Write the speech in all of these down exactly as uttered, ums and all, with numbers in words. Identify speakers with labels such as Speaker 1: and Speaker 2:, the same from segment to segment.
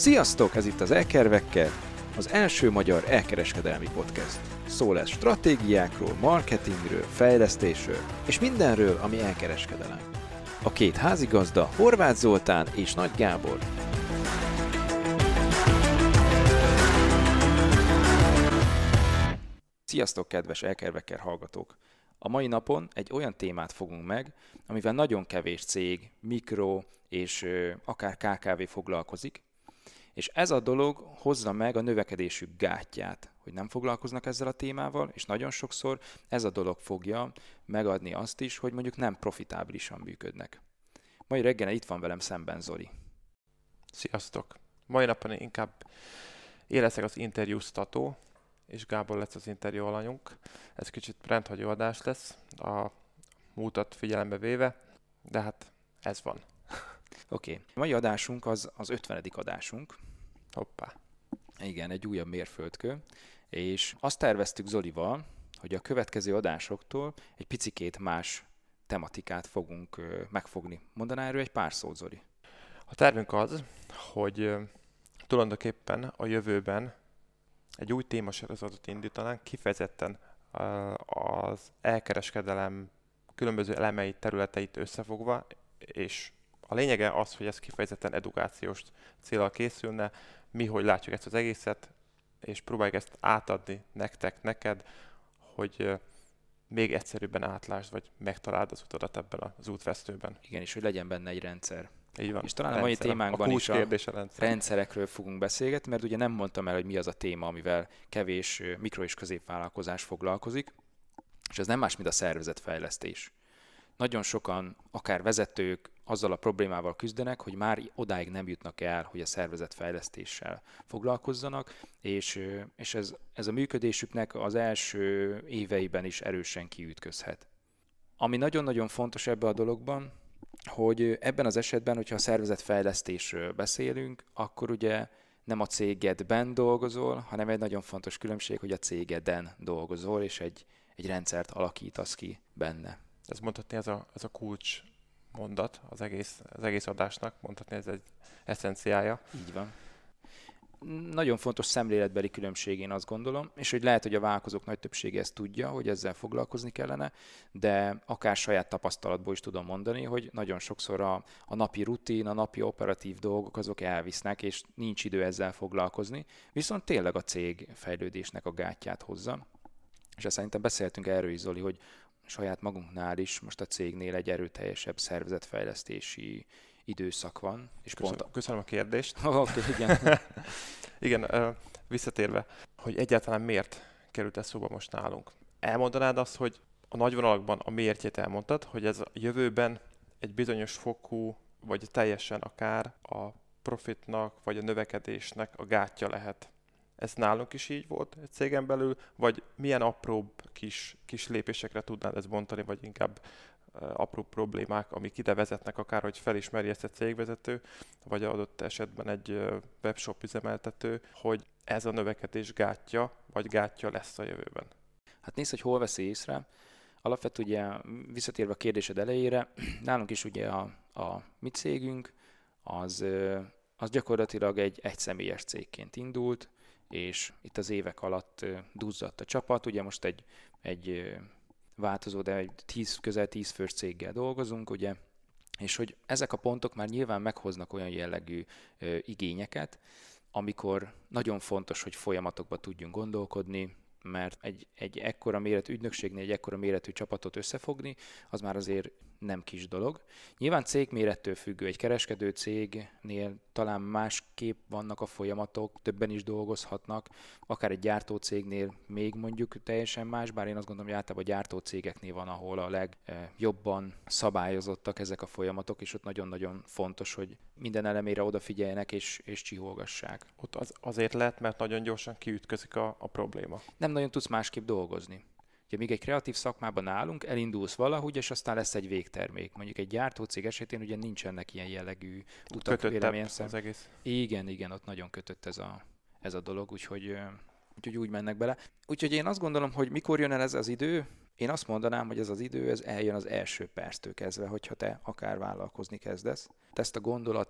Speaker 1: Sziasztok! Ez itt az Elkervekkel, az első magyar elkereskedelmi podcast. Szó lesz stratégiákról, marketingről, fejlesztésről és mindenről, ami elkereskedelem. A két házigazda, Horváth Zoltán és Nagy Gábor. Sziasztok, kedves Elkervekkel hallgatók! A mai napon egy olyan témát fogunk meg, amivel nagyon kevés cég, mikro és ö, akár ká ká vé foglalkozik, és ez a dolog hozza meg a növekedésük gátját, hogy nem foglalkoznak ezzel a témával, és nagyon sokszor ez a dolog fogja megadni azt is, hogy mondjuk nem profitábilisan működnek. Mai reggel itt van velem szemben Zoli.
Speaker 2: Sziasztok! Mai napon inkább én leszek az interjúztató, és Gábor lesz az interjú alanyunk. Ez kicsit rendhagyó adás lesz, a múltat figyelembe véve, de hát ez van.
Speaker 1: Oké, okay. A mai adásunk az az ötvenedik adásunk.
Speaker 2: Hoppá.
Speaker 1: Igen, egy újabb mérföldkő, és azt terveztük Zolival, hogy a következő adásoktól egy picikét más tematikát fogunk ö, megfogni. Mondaná erről egy pár szót, Zoli?
Speaker 2: A tervünk az, hogy ö, tulajdonképpen a jövőben egy új témasorozatot indítanánk, kifejezetten ö, az elkereskedelem különböző elemeit, területeit összefogva, és a lényege az, hogy ez kifejezetten edukációs célral készülne, mi hogy látjuk ezt az egészet, és próbáljuk ezt átadni nektek, neked, hogy még egyszerűbben átlásd, vagy megtaláld az utadat ebben az útvesztőben.
Speaker 1: Igen, és hogy legyen benne egy rendszer.
Speaker 2: Így van.
Speaker 1: És talán a mai témánkban
Speaker 2: a
Speaker 1: is a,
Speaker 2: a rendszer.
Speaker 1: rendszerekről fogunk beszélgetni, mert ugye nem mondtam el, hogy mi az a téma, amivel kevés mikro- és középvállalkozás foglalkozik, és ez nem más, mint a szervezetfejlesztés. Nagyon sokan, akár vezetők azzal a problémával küzdenek, hogy már odáig nem jutnak el, hogy a szervezetfejlesztéssel foglalkozzanak, és, és ez, ez a működésüknek az első éveiben is erősen kiütközhet. Ami nagyon-nagyon fontos ebben a dologban, hogy ebben az esetben, hogyha a szervezetfejlesztésről beszélünk, akkor ugye nem a cégedben dolgozol, hanem egy nagyon fontos különbség, hogy a cégeden dolgozol, és egy, egy rendszert alakítasz ki benne.
Speaker 2: Ez mondhatni, ez a, ez a kulcs mondat az egész, az egész adásnak, mondhatni ez egy eszenciája.
Speaker 1: Így van. Nagyon fontos szemléletbeli különbség, én azt gondolom, és hogy lehet, hogy a vállalkozók nagy többsége ezt tudja, hogy ezzel foglalkozni kellene, de akár saját tapasztalatból is tudom mondani, hogy nagyon sokszor a, a napi rutin, a napi operatív dolgok azok elvisznek, és nincs idő ezzel foglalkozni, viszont tényleg a cég fejlődésnek a gátját hozza. És ezt szerintem beszéltünk erről is, Zoli, hogy saját magunknál is most a cégnél egy erőteljesebb szervezetfejlesztési időszak van. És
Speaker 2: köszönöm,
Speaker 1: pont a...
Speaker 2: köszönöm a kérdést.
Speaker 1: Oh, okay, igen.
Speaker 2: igen, visszatérve, hogy egyáltalán miért került ez szóba most nálunk. Elmondanád azt, hogy a nagy vonalakban a miértjét elmondtad, hogy ez a jövőben egy bizonyos fokú, vagy teljesen akár a profitnak, vagy a növekedésnek a gátja lehet. Ez nálunk is így volt egy cégen belül, vagy milyen apróbb kis, kis lépésekre tudnád ezt bontani, vagy inkább uh, apró problémák, amik ide vezetnek, akár hogy felismeri ezt egy cégvezető, vagy adott esetben egy uh, webshop üzemeltető, hogy ez a növekedés gátja, vagy gátja lesz a jövőben.
Speaker 1: Hát nézd, hogy hol veszi észre. Alapvetően ugye visszatérve a kérdésed elejére, nálunk is ugye a, a mi cégünk, az, az gyakorlatilag egy egyszemélyes cégként indult, és itt az évek alatt duzzadt a csapat. Ugye most egy, egy változó, de egy tíz, közel tíz fős céggel dolgozunk, ugye, és hogy ezek a pontok már nyilván meghoznak olyan jellegű ö, igényeket, amikor nagyon fontos, hogy folyamatokba tudjunk gondolkodni, mert egy, egy ekkora méretű ügynökségnél egy ekkora méretű csapatot összefogni, az már azért nem kis dolog. Nyilván cégmérettől függő, egy kereskedő cégnél talán másképp vannak a folyamatok, többen is dolgozhatnak, akár egy gyártócégnél még mondjuk teljesen más, bár én azt gondolom, hogy általában a gyártócégeknél van, ahol a legjobban szabályozottak ezek a folyamatok, és ott nagyon-nagyon fontos, hogy minden elemére odafigyeljenek és, és csiholgassák.
Speaker 2: Ott az, azért lehet, mert nagyon gyorsan kiütközik a, a probléma.
Speaker 1: Nem nagyon tudsz másképp dolgozni. Ugye még egy kreatív szakmában állunk, elindulsz valahogy, és aztán lesz egy végtermék. Mondjuk egy gyártócég esetén ugye nincsenek ilyen jellegű utak, véleményem szerint.
Speaker 2: Az egész.
Speaker 1: Igen, igen, ott nagyon kötött ez a, ez a dolog, úgyhogy, úgyhogy úgy mennek bele. Úgyhogy én azt gondolom, hogy mikor jön el ez az idő, én azt mondanám, hogy ez az idő, ez eljön az első perctől kezdve, hogyha te akár vállalkozni kezdesz. Te ezt a gondolat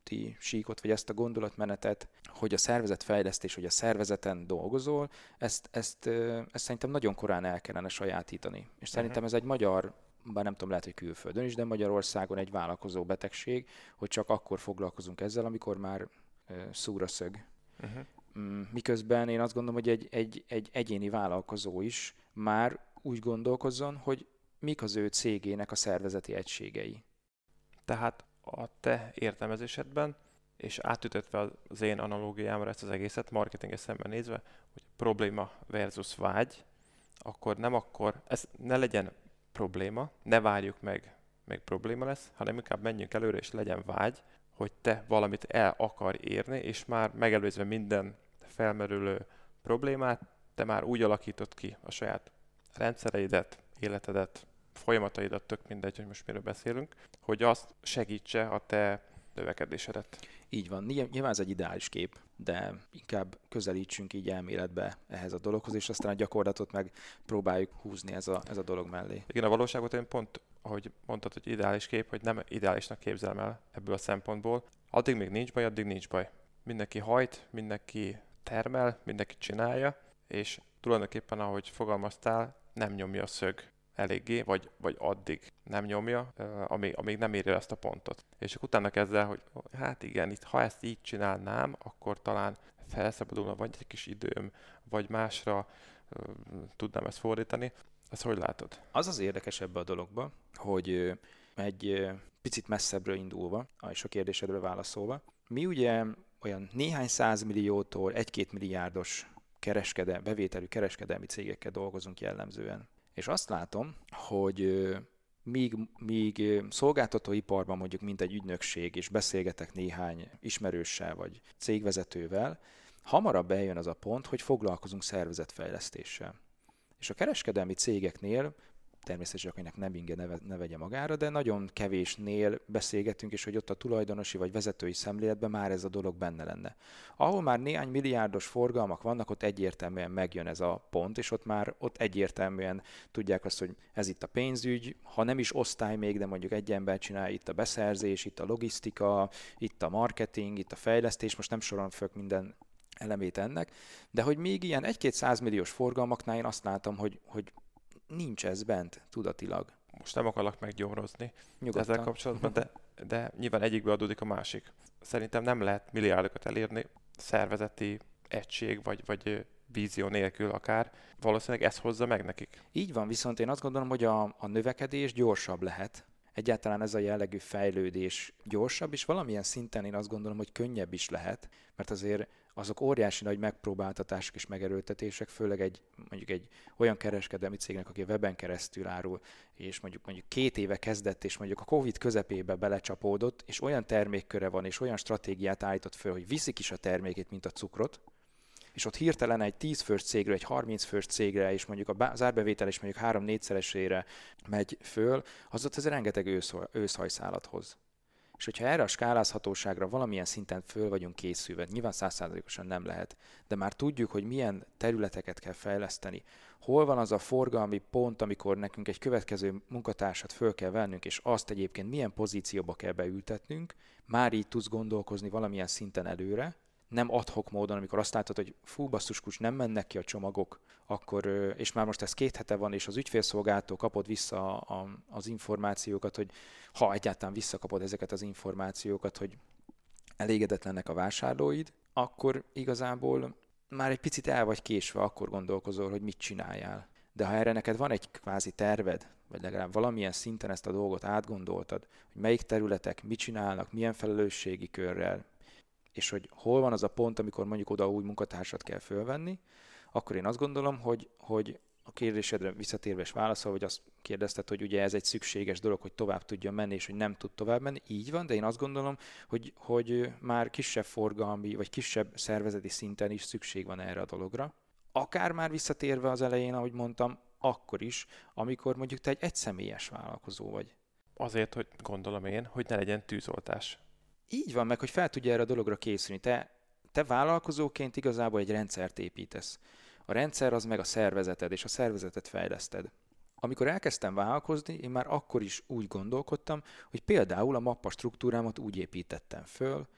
Speaker 1: úti síkot, vagy ezt a gondolatmenetet, hogy a szervezetfejlesztés, hogy a szervezeten dolgozol, ezt, ezt, ezt szerintem nagyon korán el kellene sajátítani. És szerintem ez egy magyar, bár nem tudom, lehet, hogy külföldön is, de Magyarországon egy vállalkozó betegség, hogy csak akkor foglalkozunk ezzel, amikor már szúr a szög. Uh-huh. Miközben én azt gondolom, hogy egy, egy, egy egyéni vállalkozó is már úgy gondolkozzon, hogy mik az ő cégének a szervezeti egységei.
Speaker 2: Tehát a te értelmezésedben, és átütetve az én analógiámra ezt az egészet, marketinges szemben nézve, hogy probléma versus vágy, akkor nem akkor, ez ne legyen probléma, ne várjuk meg, még probléma lesz, hanem inkább menjünk előre, és legyen vágy, hogy te valamit el akar érni, és már megelőzve minden felmerülő problémát, te már úgy alakított ki a saját rendszereidet, életedet, folyamataidat, tök mindegy, hogy most miről beszélünk, hogy azt segítse a te növekedésedet.
Speaker 1: Így van. Nyilván ez egy ideális kép, de inkább közelítsünk így elméletbe ehhez a dologhoz, és aztán a gyakorlatot meg próbáljuk húzni ez a, ez a dolog mellé.
Speaker 2: Igen, a valóságot én pont, ahogy mondtad, hogy ideális kép, hogy nem ideálisnak képzelem el ebből a szempontból. Addig még nincs baj, addig nincs baj. Mindenki hajt, mindenki termel, mindenki csinálja, és tulajdonképpen, ahogy fogalmaztál, nem nyomja a szög eléggé, vagy, vagy addig nem nyomja, amíg, amíg nem érje ezt a pontot. És akkor utána kezd el, hogy hát igen, itt, ha ezt így csinálnám, akkor talán felszabadulna vagy egy kis időm, vagy másra uh, tudnám ezt fordítani. Ezt hogy látod?
Speaker 1: Az az érdekes ebbe a dologba, hogy egy picit messzebbről indulva, és a kérdésedre válaszolva, mi ugye olyan néhány százmilliótól egy-két milliárdos kereskedel, bevételű kereskedelmi cégekkel dolgozunk jellemzően. És azt látom, hogy míg, míg szolgáltatóiparban mondjuk mint egy ügynökség, és beszélgetek néhány ismerőssel vagy cégvezetővel, hamarabb eljön az a pont, hogy foglalkozunk szervezetfejlesztéssel. És a kereskedelmi cégeknél, természetesen akinek nem inge neve, ne vegye magára, de nagyon kevésnél beszélgetünk, és hogy ott a tulajdonosi vagy vezetői szemléletben már ez a dolog benne lenne. Ahol már néhány milliárdos forgalmak vannak, ott egyértelműen megjön ez a pont, és ott már ott egyértelműen tudják azt, hogy ez itt a pénzügy, ha nem is osztály még, de mondjuk egy ember csinál, itt a beszerzés, itt a logisztika, itt a marketing, itt a fejlesztés, most nem sorolom föl minden elemét ennek, de hogy még ilyen egy-két százmilliós forgalmaknál én azt látom, hogy, hogy nincs ez bent tudatilag.
Speaker 2: Most nem akarlak meggyomrozni ezzel kapcsolatban, de, de nyilván egyikből adódik a másik. Szerintem nem lehet milliárdokat elérni szervezeti egység, vagy, vagy vízió nélkül akár. Valószínűleg ez hozza meg nekik.
Speaker 1: Így van, viszont én azt gondolom, hogy a, a növekedés gyorsabb lehet. Egyáltalán ez a jellegű fejlődés gyorsabb, és valamilyen szinten én azt gondolom, hogy könnyebb is lehet, mert azért azok óriási nagy megpróbáltatások és megerőltetések, főleg egy, mondjuk egy olyan kereskedelmi cégnek, aki a weben keresztül árul, és mondjuk, mondjuk két éve kezdett, és mondjuk a Covid közepébe belecsapódott, és olyan termékköre van, és olyan stratégiát állított föl, hogy viszik is a termékét, mint a cukrot, és ott hirtelen egy tíz fős cégre, egy harminc fős cégre, és mondjuk a zárbevétel is mondjuk három-négyszeresére megy föl, az ott ez rengeteg ősz, őszhajszálat hoz. És hogyha erre a skálázhatóságra valamilyen szinten föl vagyunk készülve, nyilván száz százalékosan nem lehet, de már tudjuk, hogy milyen területeket kell fejleszteni, hol van az a forgalmi pont, amikor nekünk egy következő munkatársat föl kell vennünk, és azt egyébként milyen pozícióba kell beültetnünk, már így tudsz gondolkozni valamilyen szinten előre, nem ad-hoc módon, amikor azt látod, hogy fú, basszus kulcs, nem mennek ki a csomagok, akkor, és már most ez két hete van, és az ügyfélszolgáltól kapod vissza a, a, az információkat, hogy ha egyáltalán visszakapod ezeket az információkat, hogy elégedetlennek a vásárlóid, akkor igazából már egy picit el vagy késve, akkor gondolkozol, hogy mit csináljál. De ha erre neked van egy kvázi terved, vagy legalább valamilyen szinten ezt a dolgot átgondoltad, hogy melyik területek mit csinálnak, milyen felelősségi körrel, és hogy hol van az a pont, amikor mondjuk oda új munkatársat kell fölvenni, akkor én azt gondolom, hogy, hogy a kérdésedre visszatérve és válaszol, hogy azt kérdezted, hogy ugye ez egy szükséges dolog, hogy tovább tudjon menni, és hogy nem tud tovább menni. Így van, de én azt gondolom, hogy, hogy már kisebb forgalmi, vagy kisebb szervezeti szinten is szükség van erre a dologra. Akár már visszatérve az elején, ahogy mondtam, akkor is, amikor mondjuk te egy egyszemélyes vállalkozó vagy.
Speaker 2: Azért, hogy gondolom én, hogy ne legyen tűzoltás.
Speaker 1: Így van, meg hogy fel tudja erre a dologra készülni. Te, te vállalkozóként igazából egy rendszert építesz. A rendszer az meg a szervezeted, és a szervezetet fejleszted. Amikor elkezdtem vállalkozni, én már akkor is úgy gondolkodtam, hogy például a mappa struktúrámat úgy építettem föl,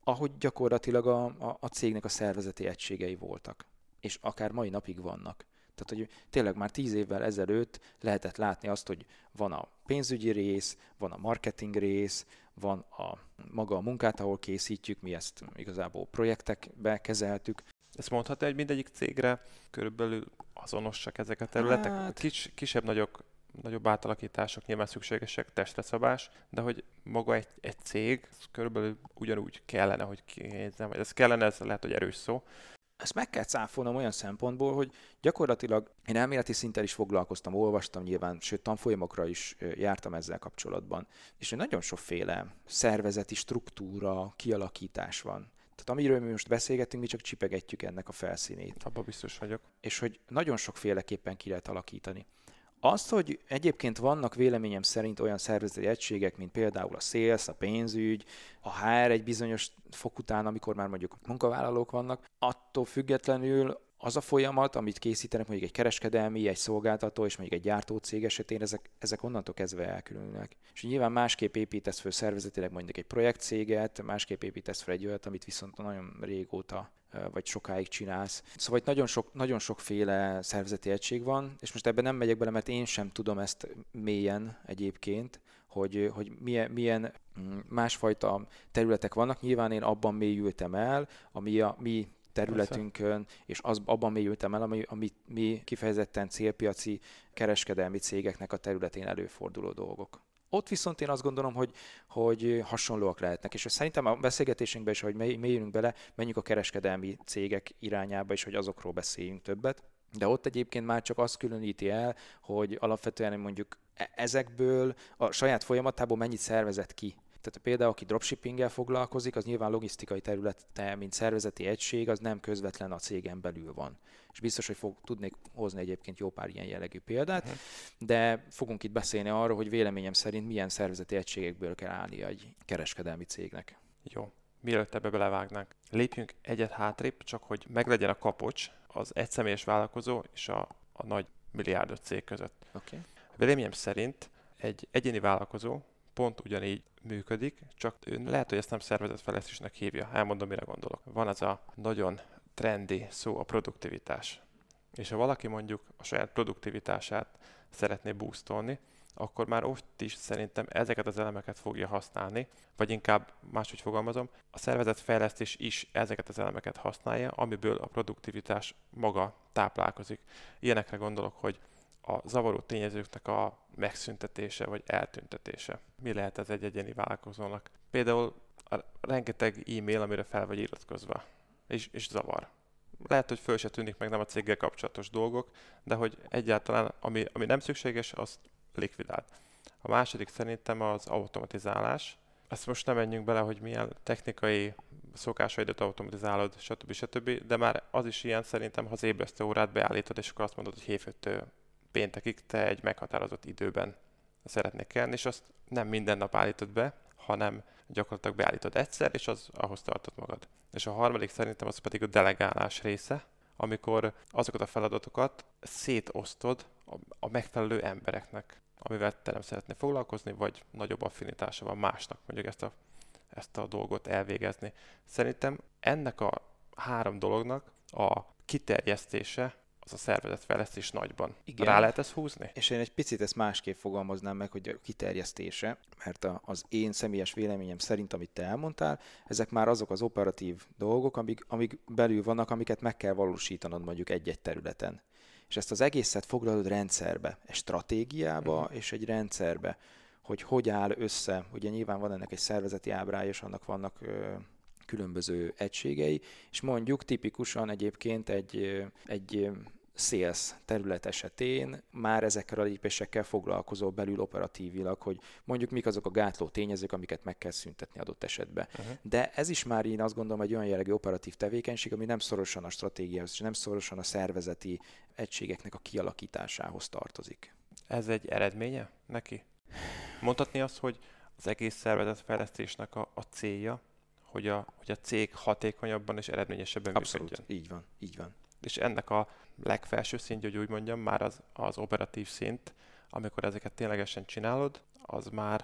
Speaker 1: ahogy gyakorlatilag a, a, a cégnek a szervezeti egységei voltak, és akár mai napig vannak. Tehát, hogy tényleg már tíz évvel ezelőtt lehetett látni azt, hogy van a pénzügyi rész, van a marketing rész, van a maga a munkát, ahol készítjük, mi ezt igazából projektekbe kezeltük.
Speaker 2: Ezt mondhatni, hogy mindegyik cégre körülbelül azonosak ezek a területek? Hát... Kis, kisebb-nagyobb nagyobb átalakítások nyilván szükségesek, testre szabás, de hogy maga egy, egy cég körülbelül ugyanúgy kellene, hogy kinézzem, vagy ez kellene, ez lehet, hogy erős szó.
Speaker 1: Ezt meg kell cáfolnom olyan szempontból, hogy gyakorlatilag én elméleti szinten is foglalkoztam, olvastam nyilván, sőt tanfolyamokra is jártam ezzel kapcsolatban. És hogy nagyon sokféle szervezeti struktúra, kialakítás van. Tehát amiről mi most beszélgetünk, mi csak csipegetjük ennek a felszínét.
Speaker 2: Abba biztos vagyok.
Speaker 1: És hogy nagyon sokféleképpen ki lehet alakítani. Azt, hogy egyébként vannak véleményem szerint olyan szervezeti egységek, mint például a sales, a pénzügy, a há er egy bizonyos fok után, amikor már mondjuk munkavállalók vannak, attól függetlenül az a folyamat, amit készítenek mondjuk egy kereskedelmi, egy szolgáltató és mondjuk egy gyártócég esetén, ezek, ezek onnantól kezdve elkülönülnek. És nyilván másképp építesz föl szervezetileg mondjuk egy projektcéget, másképp építesz föl egy olyat, amit viszont nagyon régóta vagy sokáig csinálsz. Szóval itt nagyon, sok, nagyon sokféle szervezeti egység van, és most ebben nem megyek bele, mert én sem tudom ezt mélyen egyébként, hogy, hogy milyen, milyen másfajta területek vannak. Nyilván én abban mélyültem el, ami a mi területünkön, és az, abban mélyültem el, ami, ami mi kifejezetten célpiaci kereskedelmi cégeknek a területén előforduló dolgok. Ott viszont én azt gondolom, hogy, hogy hasonlóak lehetnek, és szerintem a beszélgetésünkben is, hogy mélyülünk bele, menjünk a kereskedelmi cégek irányába is, hogy azokról beszéljünk többet. De ott egyébként már csak azt különíti el, hogy alapvetően mondjuk ezekből a saját folyamatából mennyit szervezett ki. Tehát például, aki dropshippinggel foglalkozik, az nyilván logisztikai területe, mint szervezeti egység, az nem közvetlen a cégen belül van. És biztos, hogy fog, tudnék hozni egyébként jó pár ilyen jellegű példát, uh-huh. de fogunk itt beszélni arról, hogy véleményem szerint milyen szervezeti egységekből kell állni egy kereskedelmi cégnek.
Speaker 2: Jó, mielőtt ebbe belevágnánk, lépjünk egyet hátrébb, csak hogy meglegyen a kapocs az egyszemélyes vállalkozó és a, a nagy milliárdos cég között.
Speaker 1: Okay.
Speaker 2: Véleményem szerint egy egyéni vállalkozó pont ugyanígy működik, csak ő lehet, hogy ezt nem szervezetfejlesztésnek hívja. Elmondom, mire gondolok. Van ez a nagyon trendi szó, a produktivitás. És ha valaki mondjuk a saját produktivitását szeretné boostolni, akkor már ott is szerintem ezeket az elemeket fogja használni, vagy inkább máshogy fogalmazom, a szervezetfejlesztés is ezeket az elemeket használja, amiből a produktivitás maga táplálkozik. Ilyenekre gondolok, hogy a zavaró tényezőknek a megszüntetése vagy eltüntetése. Mi lehet ez egy egyéni vállalkozónak? Például a rengeteg e-mail, amire fel vagy iratkozva, és, és zavar. Lehet, hogy föl se tűnik meg nem a céggel kapcsolatos dolgok, de hogy egyáltalán ami, ami nem szükséges, azt likvidált. A második szerintem az automatizálás. Ezt most nem menjünk bele, hogy milyen technikai szokásaidat automatizálod, stb. stb. De már az is ilyen szerintem, ha az ébresztő órát beállítod, és akkor azt mondod, hogy hétfőtől péntekig te egy meghatározott időben szeretnék kelni, és azt nem minden nap állítod be, hanem gyakorlatilag beállítod egyszer, és az ahhoz tartod magad. És a harmadik szerintem az pedig a delegálás része, amikor azokat a feladatokat szétosztod a, a megfelelő embereknek, amivel te nem szeretnél foglalkozni, vagy nagyobb affinitása van másnak, mondjuk ezt a, ezt a dolgot elvégezni. Szerintem ennek a három dolognak a kiterjesztése az a szervezetfejlesztés nagyban. Igen. Rá lehet ezt húzni?
Speaker 1: És én egy picit ezt másképp fogalmaznám meg, hogy a kiterjesztése, mert az én személyes véleményem szerint, amit te elmondtál, ezek már azok az operatív dolgok, amik, amik belül vannak, amiket meg kell valósítanod mondjuk egy-egy területen. És ezt az egészet foglalod rendszerbe, egy stratégiába uh-huh. és egy rendszerbe, hogy hogy áll össze. Ugye nyilván van ennek egy szervezeti ábrája, és annak vannak ö, különböző egységei, és mondjuk tipikusan egyébként egy, egy sales terület esetén már ezekkel a lépésekkel foglalkozol belül operatívilag, hogy mondjuk mik azok a gátló tényezők, amiket meg kell szüntetni adott esetben. Uh-huh. De ez is már én azt gondolom egy olyan jellegű operatív tevékenység, ami nem szorosan a stratégiához, és nem szorosan a szervezeti egységeknek a kialakításához tartozik.
Speaker 2: Ez egy eredménye neki? Mondhatni azt, hogy az egész szervezetfejlesztésnek a, a célja, hogy a, hogy a cég hatékonyabban és eredményesebben
Speaker 1: Abszolút,
Speaker 2: működjön.
Speaker 1: így van, így van.
Speaker 2: És ennek a legfelső szintje, hogy úgy mondjam, már az, az operatív szint, amikor ezeket ténylegesen csinálod, az már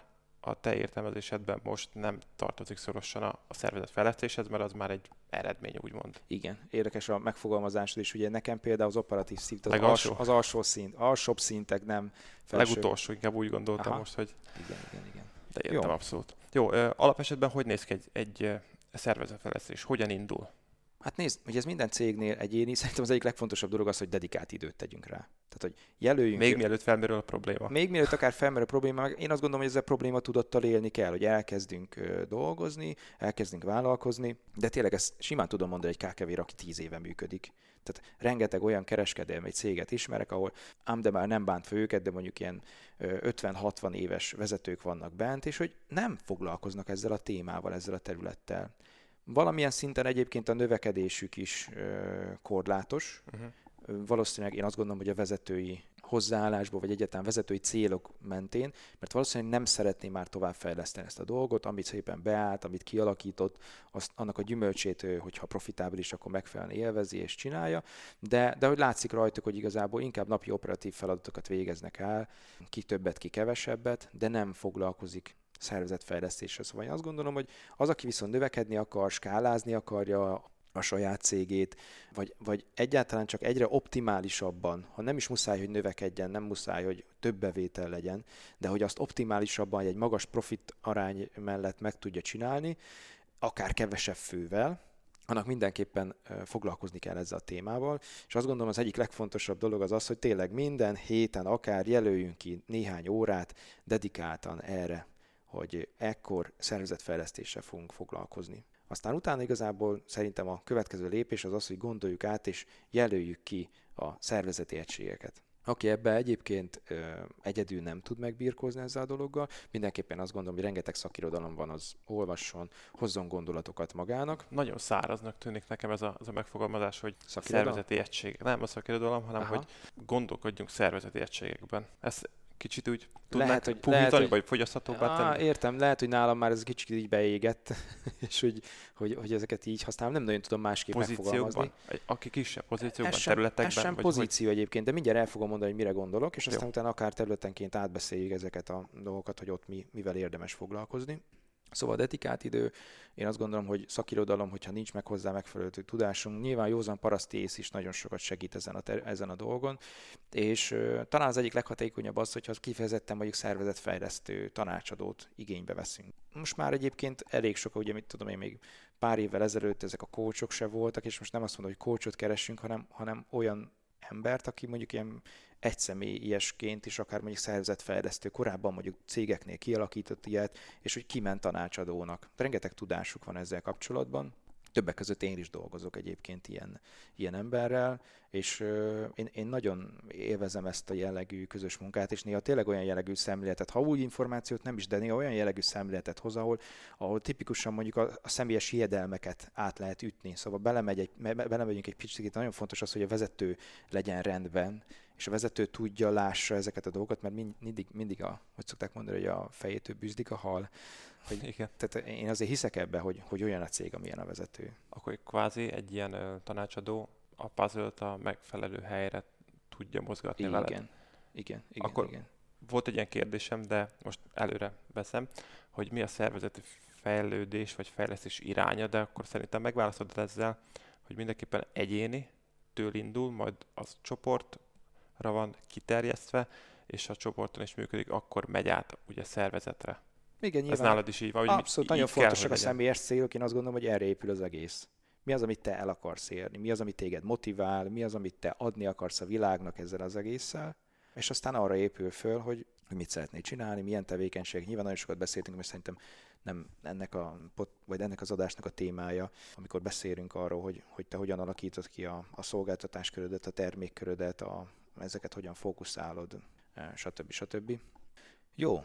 Speaker 2: a te értelmezésedben most nem tartozik szorosan a, a szervezetfejlesztéshez, mert az már egy eredmény, úgymond.
Speaker 1: Igen, érdekes a megfogalmazásod is. Ugye nekem például az operatív szint, az,
Speaker 2: Legalsó?
Speaker 1: alsó, az alsó szint, alsóbb szintek, nem felső.
Speaker 2: Legutolsó, inkább úgy gondoltam
Speaker 1: Aha.
Speaker 2: most, hogy...
Speaker 1: Igen, igen, igen.
Speaker 2: De értem, jó. Abszolút. Jó, alapesetben hogy néz ki egy, egy szervezetfejlesztés? Hogyan indul?
Speaker 1: Hát nézd, hogy ez minden cégnél egyéni, szerintem az egyik legfontosabb dolog az, hogy dedikált időt tegyünk rá. Tehát, hogy jelöljünk...
Speaker 2: Még mielőtt felmerül a probléma.
Speaker 1: Még mielőtt akár felmerül a probléma, meg én azt gondolom, hogy ezzel probléma tudattal élni kell, hogy elkezdünk dolgozni, elkezdünk vállalkozni, de tényleg ezt simán tudom mondani egy ká ká vé-re, aki tíz éve működik. Tehát rengeteg olyan kereskedelmi céget ismerek, ahol ám de már nem bánt fel őket, de mondjuk ilyen ötven-hatvan éves vezetők vannak bent, és hogy nem foglalkoznak ezzel a témával, ezzel a területtel. Valamilyen szinten egyébként a növekedésük is ö, korlátos. Uh-huh. Valószínűleg én azt gondolom, hogy a vezetői hozzáállásból, vagy egyáltalán vezetői célok mentén, mert valószínűleg nem szeretné már továbbfejleszteni ezt a dolgot, amit szépen beállt, amit kialakított, azt, annak a gyümölcsét, hogyha profitábilis, akkor megfelelően élvezi és csinálja, de, de hogy látszik rajtuk, hogy igazából inkább napi operatív feladatokat végeznek el, ki többet, ki kevesebbet, de nem foglalkozik szervezetfejlesztésre. Szóval én azt gondolom, hogy az, aki viszont növekedni akar, skálázni akarja a saját cégét, vagy, vagy egyáltalán csak egyre optimálisabban, ha nem is muszáj, hogy növekedjen, nem muszáj, hogy több bevétel legyen, de hogy azt optimálisabban egy magas profit arány mellett meg tudja csinálni, akár kevesebb fővel, annak mindenképpen foglalkozni kell ezzel a témával, és azt gondolom az egyik legfontosabb dolog az az, hogy tényleg minden héten akár jelöljünk ki néhány órát dedikáltan erre, hogy ekkor szervezetfejlesztéssel fogunk foglalkozni. Aztán utána igazából szerintem a következő lépés az az, hogy gondoljuk át és jelöljük ki a szervezeti egységeket. Aki ebbe egyébként ö, egyedül nem tud megbirkózni ezzel a dologgal, mindenképpen azt gondolom, hogy rengeteg szakirodalom van, az olvasson, hozzon gondolatokat magának.
Speaker 2: Nagyon száraznak tűnik nekem ez a, ez a megfogalmazás, hogy szervezeti egység. Nem a szakirodalom, hanem Aha. hogy gondolkodjunk szervezeti egységekben. Ez kicsit úgy tudnánk puhítani, vagy fogyaszthatóbbá tenni?
Speaker 1: Értem, lehet, hogy nálam már ez kicsit így beégett, és hogy, hogy, hogy ezeket így használom. Nem nagyon tudom másképp megfogalmazni.
Speaker 2: Aki kisebb pozíciókban, ez területekben?
Speaker 1: Ez sem
Speaker 2: vagy
Speaker 1: pozíció hogy... egyébként, de mindjárt el fogom mondani, hogy mire gondolok, és aztán
Speaker 2: Jó.
Speaker 1: utána akár területenként átbeszéljük ezeket a dolgokat, hogy ott mi, mivel érdemes foglalkozni. Szóval dedikált idő, én azt gondolom, hogy szakirodalom, hogyha nincs meg hozzá megfelelő tudásunk, nyilván józan paraszti ész is nagyon sokat segít ezen a, ter- ezen a dolgon, és uh, talán az egyik leghatékonyabb az, hogyha kifejezetten mondjuk szervezetfejlesztő tanácsadót igénybe veszünk. Most már egyébként elég sok, ugye mit tudom én, még pár évvel ezelőtt ezek a coachok se voltak, és most nem azt mondom, hogy coachot keresünk, hanem, hanem olyan embert, aki mondjuk ilyen egyszemélyesként is akár mondjuk szervezetfejlesztő, korábban mondjuk cégeknél kialakított ilyet, és hogy kiment tanácsadónak. Rengeteg tudásuk van ezzel kapcsolatban. Többek között én is dolgozok egyébként ilyen, ilyen emberrel, és uh, én, én nagyon élvezem ezt a jellegű közös munkát, és néha tényleg olyan jellegű szemléletet, ha új információt nem is, de néha olyan jellegű szemléletet hoz, ahol, ahol tipikusan mondjuk a, a személyes hiedelmeket át lehet ütni. Szóval belemegy egy, belemegyünk egy picit, nagyon fontos az, hogy a vezető legyen rendben, és a vezető tudja, lássa ezeket a dolgokat, mert mindig, mindig a, hogy szokták mondani, hogy a fejétől bűzdik a hal. Hogy,
Speaker 2: Igen.
Speaker 1: Tehát én azért hiszek ebbe, hogy, hogy olyan a cég, amilyen a vezető.
Speaker 2: Akkor kvázi egy ilyen uh, tanácsadó a puzzle-t a megfelelő helyre tudja mozgatni
Speaker 1: igen.
Speaker 2: veled.
Speaker 1: Igen, igen, igen.
Speaker 2: Akkor
Speaker 1: igen.
Speaker 2: volt egy ilyen kérdésem, de most előre veszem, hogy mi a szervezeti fejlődés vagy fejlesztés iránya, de akkor szerintem megválaszolod ezzel, hogy mindenképpen egyéni től indul, majd az csoportra van kiterjesztve, és a csoporton is működik, akkor megy át ugye szervezetre.
Speaker 1: Igen, nyilván.
Speaker 2: Ez nálad is így van, hogy
Speaker 1: abszolút,
Speaker 2: így
Speaker 1: nagyon
Speaker 2: kell,
Speaker 1: fontosak a személyes célok, én azt gondolom, hogy erre épül az egész. Mi az, amit te el akarsz érni? Mi az, amit téged motivál? Mi az, amit te adni akarsz a világnak ezzel az egésszel? És aztán arra épül föl, hogy mit szeretnél csinálni, milyen tevékenység. Nyilván nagyon sokat beszéltünk, mert szerintem nem ennek, a, vagy ennek az adásnak a témája, amikor beszélünk arról, hogy, hogy te hogyan alakítod ki a, a szolgáltatáskörödet, a termékkörödet, a, ezeket hogyan fókuszálod, stb. stb. Jó.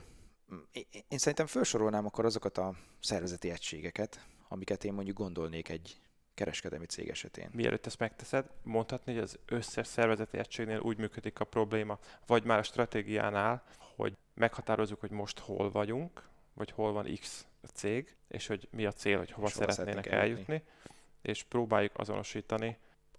Speaker 1: Én szerintem felsorolnám akkor azokat a szervezeti egységeket, amiket én mondjuk gondolnék egy kereskedelmi cég esetén.
Speaker 2: Mielőtt ezt megteszed, mondhatni, hogy az összes szervezeti egységnél úgy működik a probléma, vagy már a stratégiánál, hogy meghatározzuk, hogy most hol vagyunk, vagy hol van X cég, és hogy mi a cél, hogy hova szeretnének eljutni, eljutni, és próbáljuk azonosítani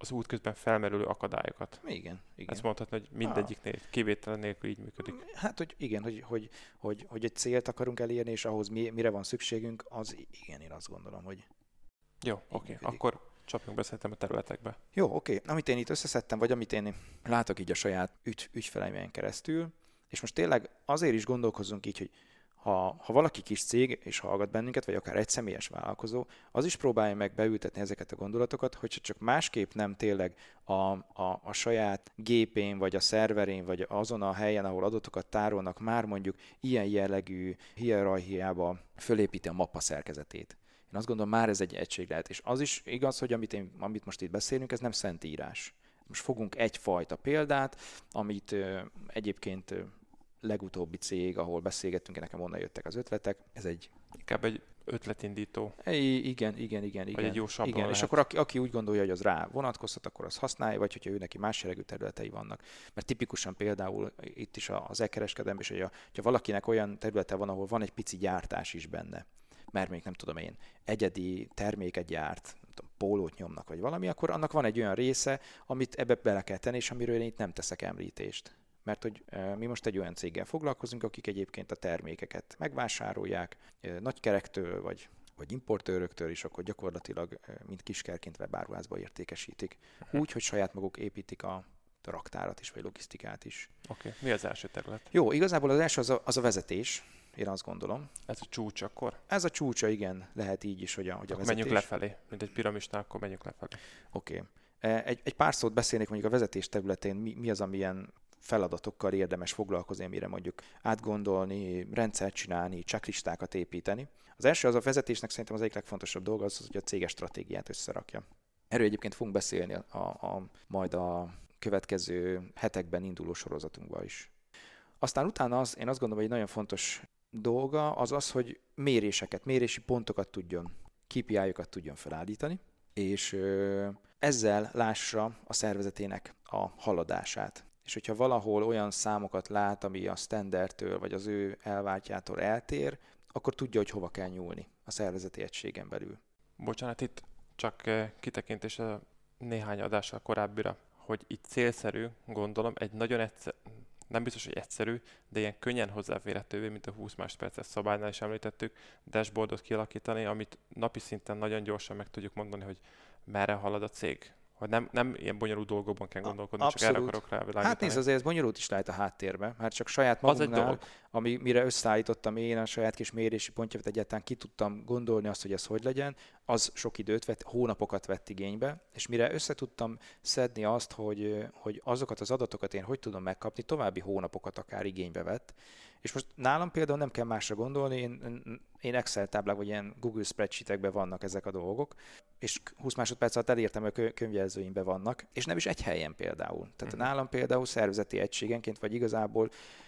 Speaker 2: az útközben felmerülő akadályokat.
Speaker 1: Igen, igen.
Speaker 2: Ezt mondhatni, hogy mindegyiknél kivétel nélkül így működik.
Speaker 1: Hát, hogy igen, hogy, hogy, hogy, hogy egy célt akarunk elérni, és ahhoz mi, mire van szükségünk, az igen, én azt gondolom, hogy...
Speaker 2: Jó, oké, okay. Akkor csapjunk be szerintem a területekbe.
Speaker 1: Jó, oké. Okay. Amit én itt összeszedtem, vagy amit én látok így a saját ügy, ügyfeleimen keresztül, és most tényleg azért is gondolkozzunk így, hogy ha, ha valaki kis cég, és hallgat bennünket, vagy akár egy személyes vállalkozó, az is próbálja meg beültetni ezeket a gondolatokat, hogyha csak másképp nem tényleg a, a, a saját gépén, vagy a szerverén, vagy azon a helyen, ahol adatokat tárolnak, már mondjuk ilyen jellegű hierarchiába fölépíti a mappa szerkezetét. Én azt gondolom, már ez egy egység lehet. És az is igaz, hogy amit, én, amit most itt beszélünk, ez nem szentírás. Most fogunk egyfajta példát, amit ö, egyébként ö, legutóbbi cég, ahol beszélgettünk, nekem onnan jöttek az ötletek. Ez egy...
Speaker 2: Inkább egy ötletindító.
Speaker 1: I- igen, igen, igen. igen.
Speaker 2: Vagy egy jó sablon
Speaker 1: igen.
Speaker 2: lehet.
Speaker 1: És akkor aki, aki úgy gondolja, hogy az rá vonatkoztat, akkor az használja, vagy hogyha ő neki más jellegű területei vannak. Mert tipikusan például itt is az e-kereskedelem, és hogyha, hogyha valakinek olyan területe van, ahol van egy pici gyártás is benne, mert még nem tudom én, egyedi terméket gyárt, nem tudom, pólót nyomnak, vagy valami, akkor annak van egy olyan része, amit ebbe bele kell tenni, és amiről én itt nem teszek említést. Mert hogy e, mi most egy olyan céggel foglalkozunk, akik egyébként a termékeket megvásárolják, e, nagykerektől, vagy, vagy importőröktől is, akkor gyakorlatilag e, mint kiskerként webáruházba értékesítik. Úgy, hogy saját maguk építik a raktárat is, vagy logisztikát is.
Speaker 2: Oké, okay. Mi az első terület?
Speaker 1: Jó, igazából az első az a, az a vezetés. Én azt gondolom.
Speaker 2: Ez a csúcs akkor?
Speaker 1: Ez a csúcsa, igen, lehet így is, hogy a, hogy a vezetés.
Speaker 2: Menjünk lefelé, mint egy piramisnál, akkor menjünk lefelé.
Speaker 1: Oké. Okay. Egy, egy pár szót beszélnék mondjuk a vezetés területén, mi, mi az, amilyen feladatokkal érdemes foglalkozni, amire mondjuk átgondolni, rendszert csinálni, checklistákat építeni. Az első az a vezetésnek szerintem az egyik legfontosabb dolga az, hogy a céges stratégiát összerakja. Erről egyébként fogunk beszélni a, a, majd a következő hetekben induló sorozatunkban is. Aztán utána az, én azt gondolom, hogy egy nagyon fontos dolga az az, hogy méréseket, mérési pontokat tudjon, ká pé í-okat tudjon felállítani, és ö, ezzel lássa a szervezetének a haladását. És hogyha valahol olyan számokat lát, ami a standardtől vagy az ő elvártjától eltér, akkor tudja, hogy hova kell nyúlni a szervezeti egységen belül.
Speaker 2: Bocsánat, itt csak kitekintés a néhány adással korábbira, hogy itt célszerű, gondolom, egy nagyon egyszer, nem biztos, hogy egyszerű, de ilyen könnyen hozzáférhetővé, mint a húsz másodperces szabálynál is említettük, dashboardot kialakítani, amit napi szinten nagyon gyorsan meg tudjuk mondani, hogy merre halad a cég. Hogy nem, nem ilyen bonyolult dolgokban kell gondolkodni,
Speaker 1: Abszolút.
Speaker 2: Csak erre akarok rávilágítani.
Speaker 1: Hát nézd, azért ez bonyolult is lehet a háttérbe, mert csak saját magunknál, ami, mire összeállítottam én a saját kis mérési pontját, egyáltalán ki tudtam gondolni azt, hogy ez hogy legyen, az sok időt vett, hónapokat vett igénybe, és mire össze tudtam szedni azt, hogy, hogy azokat az adatokat én hogy tudom megkapni, további hónapokat akár igénybe vett. És most nálam például nem kell másra gondolni, én, én Excel táblák vagy ilyen Google spreadsheetekben vannak ezek a dolgok, és húsz másodperc alatt elértem, hogy a könyvjelzőimben vannak, és nem is egy helyen például. Tehát uh-huh. nálam például szervezeti egységenként, vagy igazából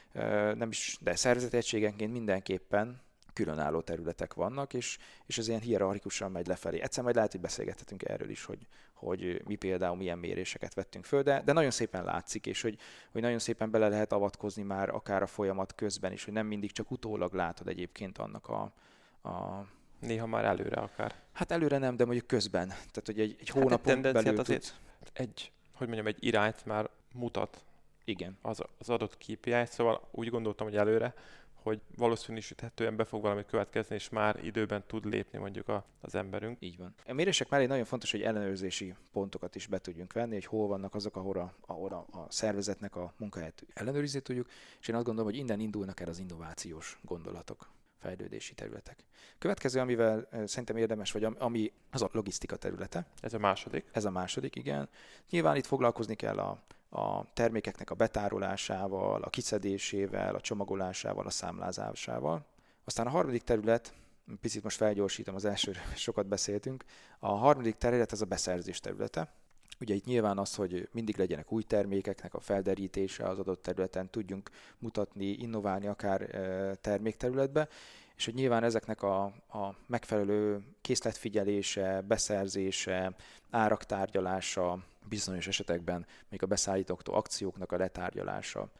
Speaker 1: nem is, de szervezeti egységenként mindenképpen különálló területek vannak, és, és ez ilyen hierarchikusan megy lefelé. Egyszer majd lehet, hogy beszélgethetünk erről is, hogy, hogy mi például milyen méréseket vettünk föl, de, de nagyon szépen látszik, és hogy, hogy nagyon szépen bele lehet avatkozni már akár a folyamat közben is, hogy nem mindig csak utólag látod egyébként annak a... a
Speaker 2: Néha már előre akár.
Speaker 1: Hát előre nem, de mondjuk közben. Tehát, hogy egy, egy hónapon hát belül
Speaker 2: tudsz... Egy, hogy mondjam, egy irányt már mutat.
Speaker 1: Igen.
Speaker 2: Az, az adott ká pé í, szóval úgy gondoltam, hogy előre, hogy valószínűsíthetően be fog valami következni, és már időben tud lépni mondjuk a, az emberünk.
Speaker 1: Így van. A mérések mellé nagyon fontos, hogy ellenőrzési pontokat is be tudjunk venni, hogy hol vannak azok, ahol a, ahol a, a szervezetnek a munkáját ellenőrizni tudjuk, és én azt gondolom, hogy innen indulnak el az innovációs gondolatok, fejlődési területek. Következő, amivel szerintem érdemes, vagy ami az a logisztika területe.
Speaker 2: Ez a második.
Speaker 1: Ez a második, igen. Nyilván itt foglalkozni kell a a termékeknek a betárolásával, a kiszedésével, a csomagolásával, a számlázásával. Aztán a harmadik terület, picit most felgyorsítom, az elsőről sokat beszéltünk, a harmadik terület az a beszerzés területe. Ugye itt nyilván az, hogy mindig legyenek új termékeknek a felderítése az adott területen, tudjunk mutatni, innoválni akár termékterületbe, és hogy nyilván ezeknek a, a megfelelő készletfigyelése, beszerzése, árak tárgyalása, bizonyos esetekben még a beszállítóktól akcióknak a letárgyalása,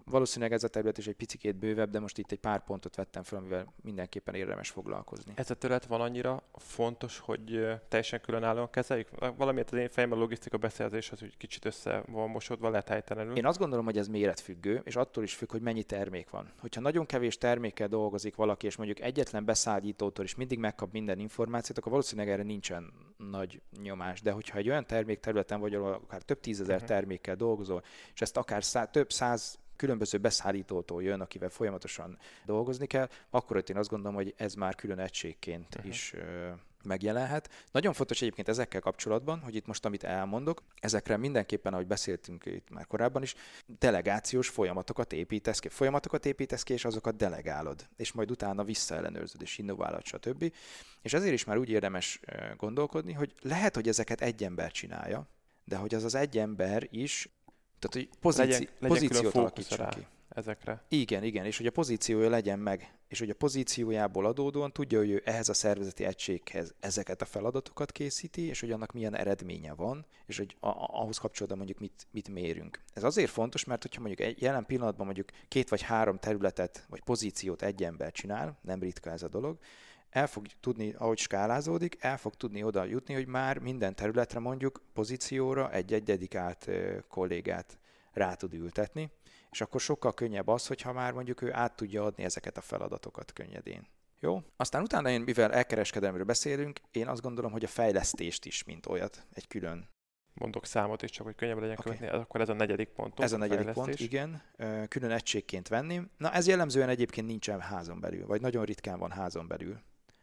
Speaker 1: Valószínűleg ez a terület is egy picikét bővebb, de most itt egy pár pontot vettem fel, amivel mindenképpen érdemes foglalkozni.
Speaker 2: Ez a terület van annyira fontos, hogy ö, teljesen különállóan kezeljük? Valamiért az én fejemben a logisztika beszerzés az úgy kicsit össze van mosodva, lehet helytelenül.
Speaker 1: Én azt gondolom, hogy ez méretfüggő, és attól is függ, hogy mennyi termék van. Hogyha nagyon kevés termékkel dolgozik valaki, és mondjuk egyetlen beszállítótól is mindig megkap minden információt, akkor valószínűleg erre nincsen nagy nyomás. De hogyha egy olyan termékterületen vagy, ahol akár több tízezer uh-huh. termékkel dolgozol, és ezt akár szá- több száz különböző beszállítótól jön, akivel folyamatosan dolgozni kell, akkor ott én azt gondolom, hogy ez már külön egységként uh-huh. is ö, megjelenhet. Nagyon fontos egyébként ezekkel kapcsolatban, hogy itt most, amit elmondok, ezekre mindenképpen, ahogy beszéltünk itt már korábban is, delegációs folyamatokat építesz ki. Folyamatokat építesz ki, és azokat delegálod. És majd utána visszaellenőrzöd, és innoválod, stb. És ezért is már úgy érdemes gondolkodni, hogy lehet, hogy ezeket egy ember csinálja, de hogy az az egy ember is, tehát, hogy pozíci-
Speaker 2: legyen, legyen
Speaker 1: pozíciót alakítson ki.
Speaker 2: Ezekre.
Speaker 1: Igen, igen, és hogy a pozíciója legyen meg, és hogy a pozíciójából adódóan tudja, hogy ő ehhez a szervezeti egységhez ezeket a feladatokat készíti, és hogy annak milyen eredménye van, és hogy a- ahhoz kapcsolatban mondjuk mit, mit mérünk. Ez azért fontos, mert hogyha mondjuk egy jelen pillanatban mondjuk két vagy három területet, vagy pozíciót egy ember csinál, nem ritka ez a dolog, el fog tudni, ahogy skálázódik, el fog tudni oda jutni, hogy már minden területre mondjuk pozícióra egy-egy dedikált kollégát rá tud ültetni, és akkor sokkal könnyebb az, hogyha már mondjuk ő át tudja adni ezeket a feladatokat könnyedén. Jó? Aztán utána én, mivel elkereskedelemről beszélünk, én azt gondolom, hogy a fejlesztést is, mint olyat, egy külön.
Speaker 2: Mondok számot is, csak hogy könnyebb legyen
Speaker 1: Okay.
Speaker 2: követni. Akkor ez a negyedik pont.
Speaker 1: Ez a negyedik pont, igen. Külön egységként venni. Na ez jellemzően egyébként nincsen házon belül, vagy nagyon ritkán van házon belül.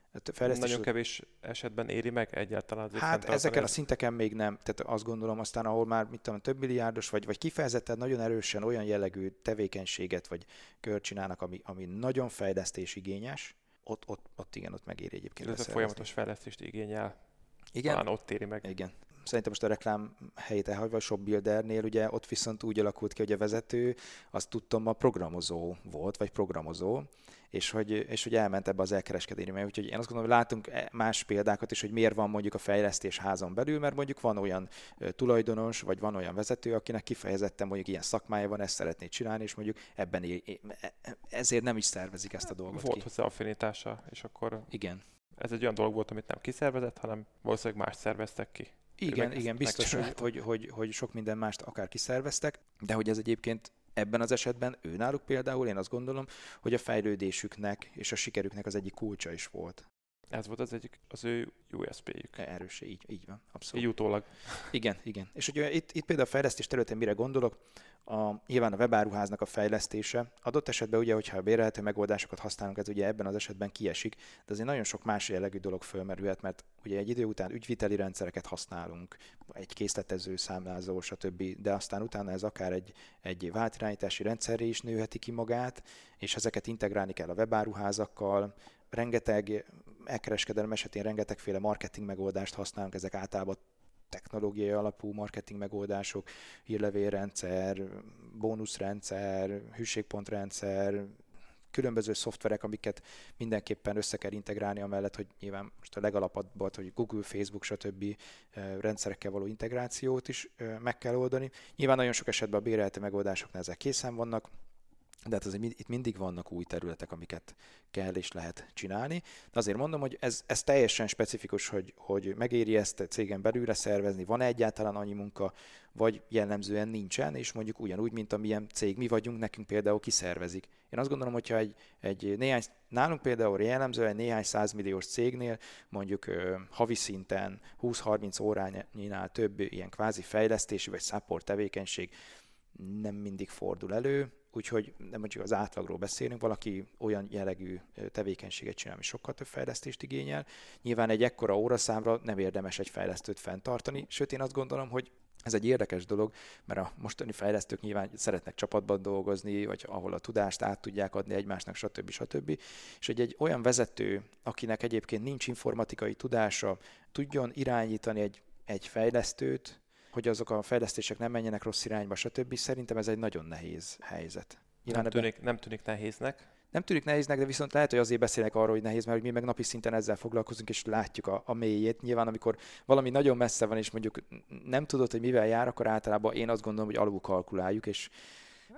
Speaker 2: Nagyon kevés esetben éri meg egyáltalán.
Speaker 1: Hát ezeken a szinteken még nem, tehát azt gondolom aztán, ahol már mit tudom, több milliárdos, vagy, vagy kifejezetten nagyon erősen olyan jellegű tevékenységet, vagy kört csinálnak, ami, ami nagyon fejlesztésigényes, ott, ott, ott igen, ott megéri egyébként.
Speaker 2: Ez a folyamatos fejlesztést igényel.
Speaker 1: Igen.
Speaker 2: Talán ott éri meg.
Speaker 1: Igen. Szerintem most a reklám helyét elhagyva a ShopBuildernél, ugye ott viszont úgy alakult ki, hogy a vezető, azt tudtam, a programozó volt, vagy programozó, és hogy, és hogy elment ebbe az elkereskedésbe. Úgyhogy én azt gondolom, hogy látunk más példákat is, hogy miért van mondjuk a fejlesztés házon belül, mert mondjuk van olyan tulajdonos, vagy van olyan vezető, akinek kifejezetten mondjuk ilyen szakmája van, ezt szeretné csinálni, és mondjuk ebben é- ezért nem is szervezik ezt a dolgot.
Speaker 2: Volt
Speaker 1: ki.
Speaker 2: hozzá affinitása, és akkor
Speaker 1: igen.
Speaker 2: Ez egy olyan dolog volt, amit nem kiszervezett, hanem valószínűleg más szerveztek ki.
Speaker 1: Igen, igen, biztos, hogy, hogy, hogy, hogy sok minden mást akár kiszerveztek, de hogy ez egyébként ebben az esetben őnáluk például, én azt gondolom, hogy a fejlődésüknek és a sikerüknek az egyik kulcsa is volt.
Speaker 2: Ez volt az egyik, az ő u es pé-jük.
Speaker 1: Erőse, így, így van, abszolút.
Speaker 2: Így utólag.
Speaker 1: Igen, igen. És ugye itt, itt például a fejlesztés területén mire gondolok, a, nyilván a webáruháznak a fejlesztése. Adott esetben ugye, hogyha a bérelhető megoldásokat használunk, ez ugye ebben az esetben kiesik, de azért nagyon sok más jellegű dolog fölmerülhet, mert ugye egy idő után ügyviteli rendszereket használunk, egy készletező, számlázó, stb., de aztán utána ez akár egy, egy váltirányítási rendszerré is nőheti ki magát, és ezeket integrálni kell a webáruházakkal. Rengeteg elkereskedelem esetén rengetegféle marketing megoldást használunk, ezek általában technológiai alapú marketing megoldások, hírlevélrendszer, bónuszrendszer, hűségpontrendszer, különböző szoftverek, amiket mindenképpen össze kell integrálni, amellett, hogy nyilván most a legalapabbat, hogy Google, Facebook, stb. Rendszerekkel való integrációt is meg kell oldani. Nyilván nagyon sok esetben a bérelhető megoldásoknál ezek készen vannak, de hát azért itt mindig vannak új területek, amiket kell és lehet csinálni. De azért mondom, hogy ez, ez teljesen specifikus, hogy, hogy megéri ezt cégen belülre szervezni, van-e egyáltalán annyi munka, vagy jellemzően nincsen, és mondjuk ugyanúgy, mint amilyen cég mi vagyunk, nekünk például kiszervezik. Én azt gondolom, hogyha egy, egy néhány, nálunk például jellemzően néhány százmilliós cégnél, mondjuk ö, havi szinten húsz-harminc óránál több ilyen kvázi fejlesztési vagy support tevékenység nem mindig fordul elő, úgyhogy nem csak az átlagról beszélünk, valaki olyan jellegű tevékenységet csinál, ami sokkal több fejlesztést igényel. Nyilván egy ekkora óraszámra nem érdemes egy fejlesztőt fenntartani, sőt én azt gondolom, hogy ez egy érdekes dolog, mert a mostani fejlesztők nyilván szeretnek csapatban dolgozni, vagy ahol a tudást át tudják adni egymásnak, stb. stb. És hogy egy olyan vezető, akinek egyébként nincs informatikai tudása, tudjon irányítani egy, egy fejlesztőt, hogy azok a fejlesztések nem menjenek rossz irányba, stb. Szerintem ez egy nagyon nehéz helyzet.
Speaker 2: Nem tűnik, nem tűnik nehéznek.
Speaker 1: Nem tűnik nehéznek, de viszont lehet, hogy azért beszélnek arról, hogy nehéz, mert mi meg napi szinten ezzel foglalkozunk, és látjuk a, a mélyét. Nyilván, amikor valami nagyon messze van, és mondjuk nem tudod, hogy mivel jár, akkor általában én azt gondolom, hogy alul kalkuláljuk, és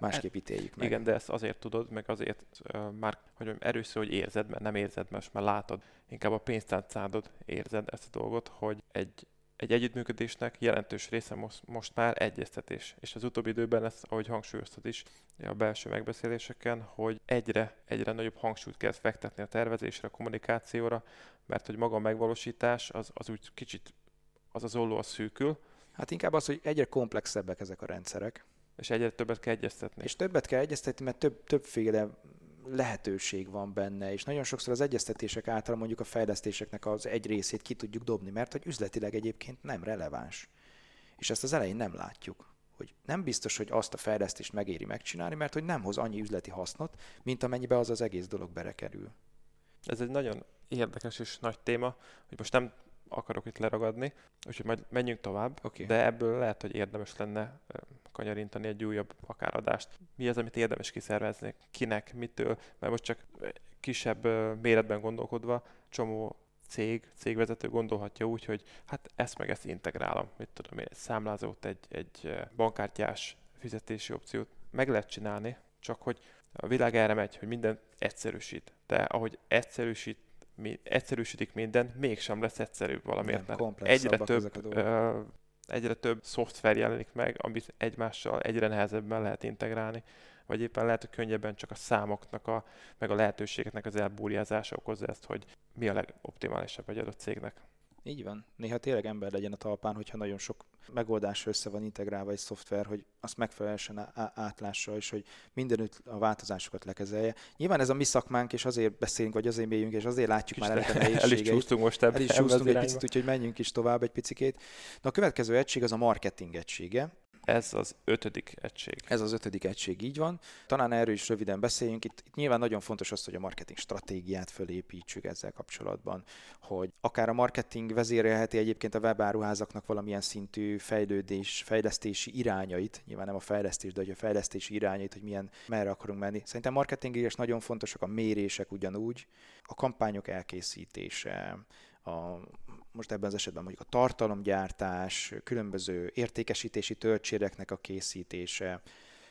Speaker 1: másképp ítéljük meg.
Speaker 2: Igen, de ezt azért tudod, meg azért uh, már hogy mondjam, erőször, hogy érzed, mert nem érzed, mert már látod. Inkább a pénztárcádod érzed ezt a dolgot, hogy egy, egy együttműködésnek jelentős része most, most már egyeztetés. És az utóbbi időben lesz, ahogy hangsúlyoztad is a belső megbeszéléseken, hogy egyre, egyre nagyobb hangsúlyt kell fektetni a tervezésre, a kommunikációra, mert hogy maga a megvalósítás az, az úgy kicsit, az az olló az szűkül.
Speaker 1: Hát inkább az, hogy egyre komplexebbek ezek a rendszerek.
Speaker 2: És egyre többet kell egyeztetni.
Speaker 1: És többet kell egyeztetni, mert több, többféle lehetőség van benne, és nagyon sokszor az egyeztetések által mondjuk a fejlesztéseknek az egy részét ki tudjuk dobni, mert hogy üzletileg egyébként nem releváns. És ezt az elején nem látjuk, hogy nem biztos, hogy azt a fejlesztést megéri megcsinálni, mert hogy nem hoz annyi üzleti hasznot, mint amennyibe az az egész dolog berekerül.
Speaker 2: Ez egy nagyon érdekes és nagy téma, hogy most nem akarok itt leragadni, úgyhogy majd menjünk tovább,
Speaker 1: Okay.
Speaker 2: De ebből lehet, hogy érdemes lenne kanyarintani egy újabb akár adást. Mi az, amit érdemes kiszervezni? Kinek? Mitől? Mert most csak kisebb méretben gondolkodva, csomó cég, cégvezető gondolhatja úgy, hogy hát ezt meg ezt integrálom. Mit tudom én, egy számlázót, egy, egy bankkártyás fizetési opciót meg lehet csinálni, csak hogy a világ erre megy, hogy mindent egyszerűsít. De ahogy egyszerűsít, mi, egyszerűsítik minden, mégsem lesz egyszerűbb valamiért.
Speaker 1: Nem,
Speaker 2: egyre több, ö, egyre több szoftver jelenik meg, amit egymással egyre nehezebben lehet integrálni, vagy éppen lehet, hogy könnyebben csak a számoknak, a, meg a lehetőségeknek az elbúrjázása okozza ezt, hogy mi a legoptimálisabb egy adott cégnek.
Speaker 1: Így van. Néha tényleg ember legyen a talpán, hogyha nagyon sok megoldásra össze van integrálva egy szoftver, hogy azt megfelelően átlássa, és hogy mindenütt a változásokat lekezelje. Nyilván ez a mi szakmánk, és azért beszélünk, vagy azért mélyünk, és azért látjuk
Speaker 2: Kis
Speaker 1: már ennek a nehézségeit.
Speaker 2: El is csúsztunk most ebben.
Speaker 1: El is csúsztunk egy picit, úgyhogy menjünk is tovább egy picikét. Na, a következő egység az a marketing egysége.
Speaker 2: Ez az ötödik egység.
Speaker 1: Ez az ötödik egység, így van. Talán erről is röviden beszéljünk. Itt, itt nyilván nagyon fontos az, hogy a marketing stratégiát fölépítsük ezzel kapcsolatban, hogy akár a marketing vezérelheti egyébként a webáruházaknak valamilyen szintű fejlődés, fejlesztési irányait, nyilván nem a fejlesztés, de hogy a fejlesztési irányait, hogy milyen, merre akarunk menni. Szerintem marketingért is nagyon fontosak a mérések ugyanúgy, a kampányok elkészítése, a, most ebben az esetben mondjuk a tartalomgyártás, különböző értékesítési töltséreknek a készítése,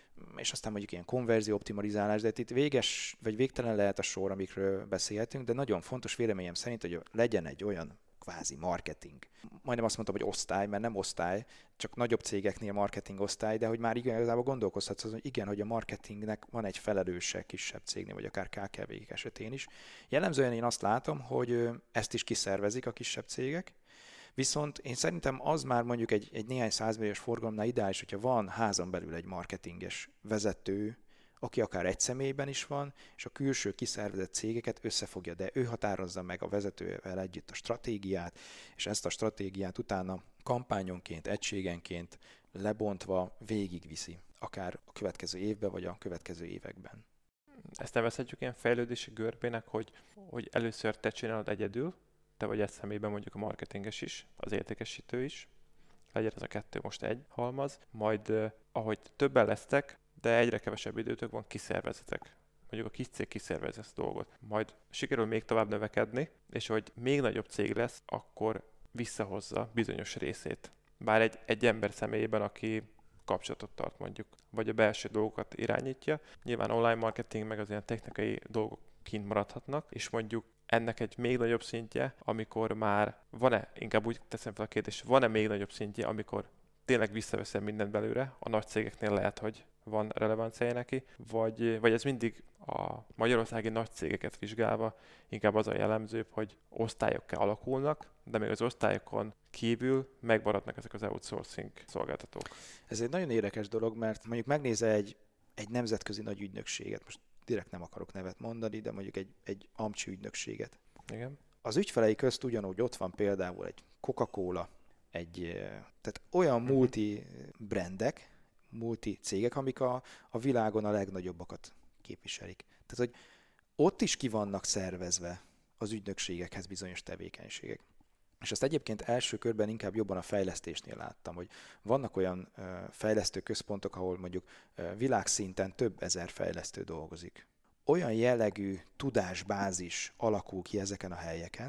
Speaker 1: és aztán mondjuk ilyen konverzió optimalizálás, de itt véges, vagy végtelen lehet a sor, amikről beszélhetünk, de nagyon fontos véleményem szerint, hogy legyen egy olyan kvázi marketing. Majdnem azt mondtam, hogy osztály, mert nem osztály, csak nagyobb cégeknél marketing osztály, de hogy már igazából gondolkozhatsz azon, hogy igen, hogy a marketingnek van egy felelőse kisebb cégnél, vagy akár ká ká vé-k esetén is. Jellemzően én azt látom, hogy ezt is kiszervezik a kisebb cégek, viszont én szerintem az már mondjuk egy, egy néhány százmilliós forgalomnál ideális, hogyha van házon belül egy marketinges vezető, aki akár egy személyben is van, és a külső kiszervezett cégeket összefogja, de ő határozza meg a vezetővel együtt a stratégiát, és ezt a stratégiát utána kampányonként, egységenként lebontva végigviszi, akár a következő évben, vagy a következő években.
Speaker 2: Ezt nevezhetjük ilyen fejlődési görbének, hogy, hogy először te csinálod egyedül, te vagy egy személyben mondjuk a marketinges is, az értékesítő is, legyen ez a kettő most egy halmaz, majd eh, ahogy többen lesztek, de egyre kevesebb időtök van, kiszervezetek. Mondjuk a kis cég kiszervez ezt a dolgot. Majd sikerül még tovább növekedni, és hogy még nagyobb cég lesz, akkor visszahozza bizonyos részét. Bár egy, egy ember személyében, aki kapcsolatot tart mondjuk, vagy a belső dolgokat irányítja. Nyilván online marketing, meg az ilyen technikai dolgok kint maradhatnak, és mondjuk ennek egy még nagyobb szintje, amikor már van-e, inkább úgy teszem fel a kérdést, van-e még nagyobb szintje, amikor tényleg visszaveszem mindent belőle, a nagy cégeknél lehet, hogy van relevanciája neki, vagy, vagy ez mindig a magyarországi nagy cégeket vizsgálva inkább az a jellemzőbb, hogy osztályokká alakulnak, de még az osztályokon kívül megmaradnak ezek az outsourcing szolgáltatók.
Speaker 1: Ez egy nagyon érdekes dolog, mert mondjuk megnézel egy, egy nemzetközi nagy ügynökséget, most direkt nem akarok nevet mondani, de mondjuk egy, egy amcsi ügynökséget.
Speaker 2: Igen.
Speaker 1: Az ügyfelei közt ugyanúgy ott van például egy Coca-Cola, egy, tehát olyan multi brandek, multi cégek, amik a, a világon a legnagyobbakat képviselik. Tehát, hogy ott is ki vannak szervezve az ügynökségekhez bizonyos tevékenységek. És azt egyébként első körben inkább jobban a fejlesztésnél láttam, hogy vannak olyan uh, fejlesztő központok, ahol mondjuk uh, világszinten több ezer fejlesztő dolgozik. Olyan jellegű tudásbázis alakul ki ezeken a helyeken,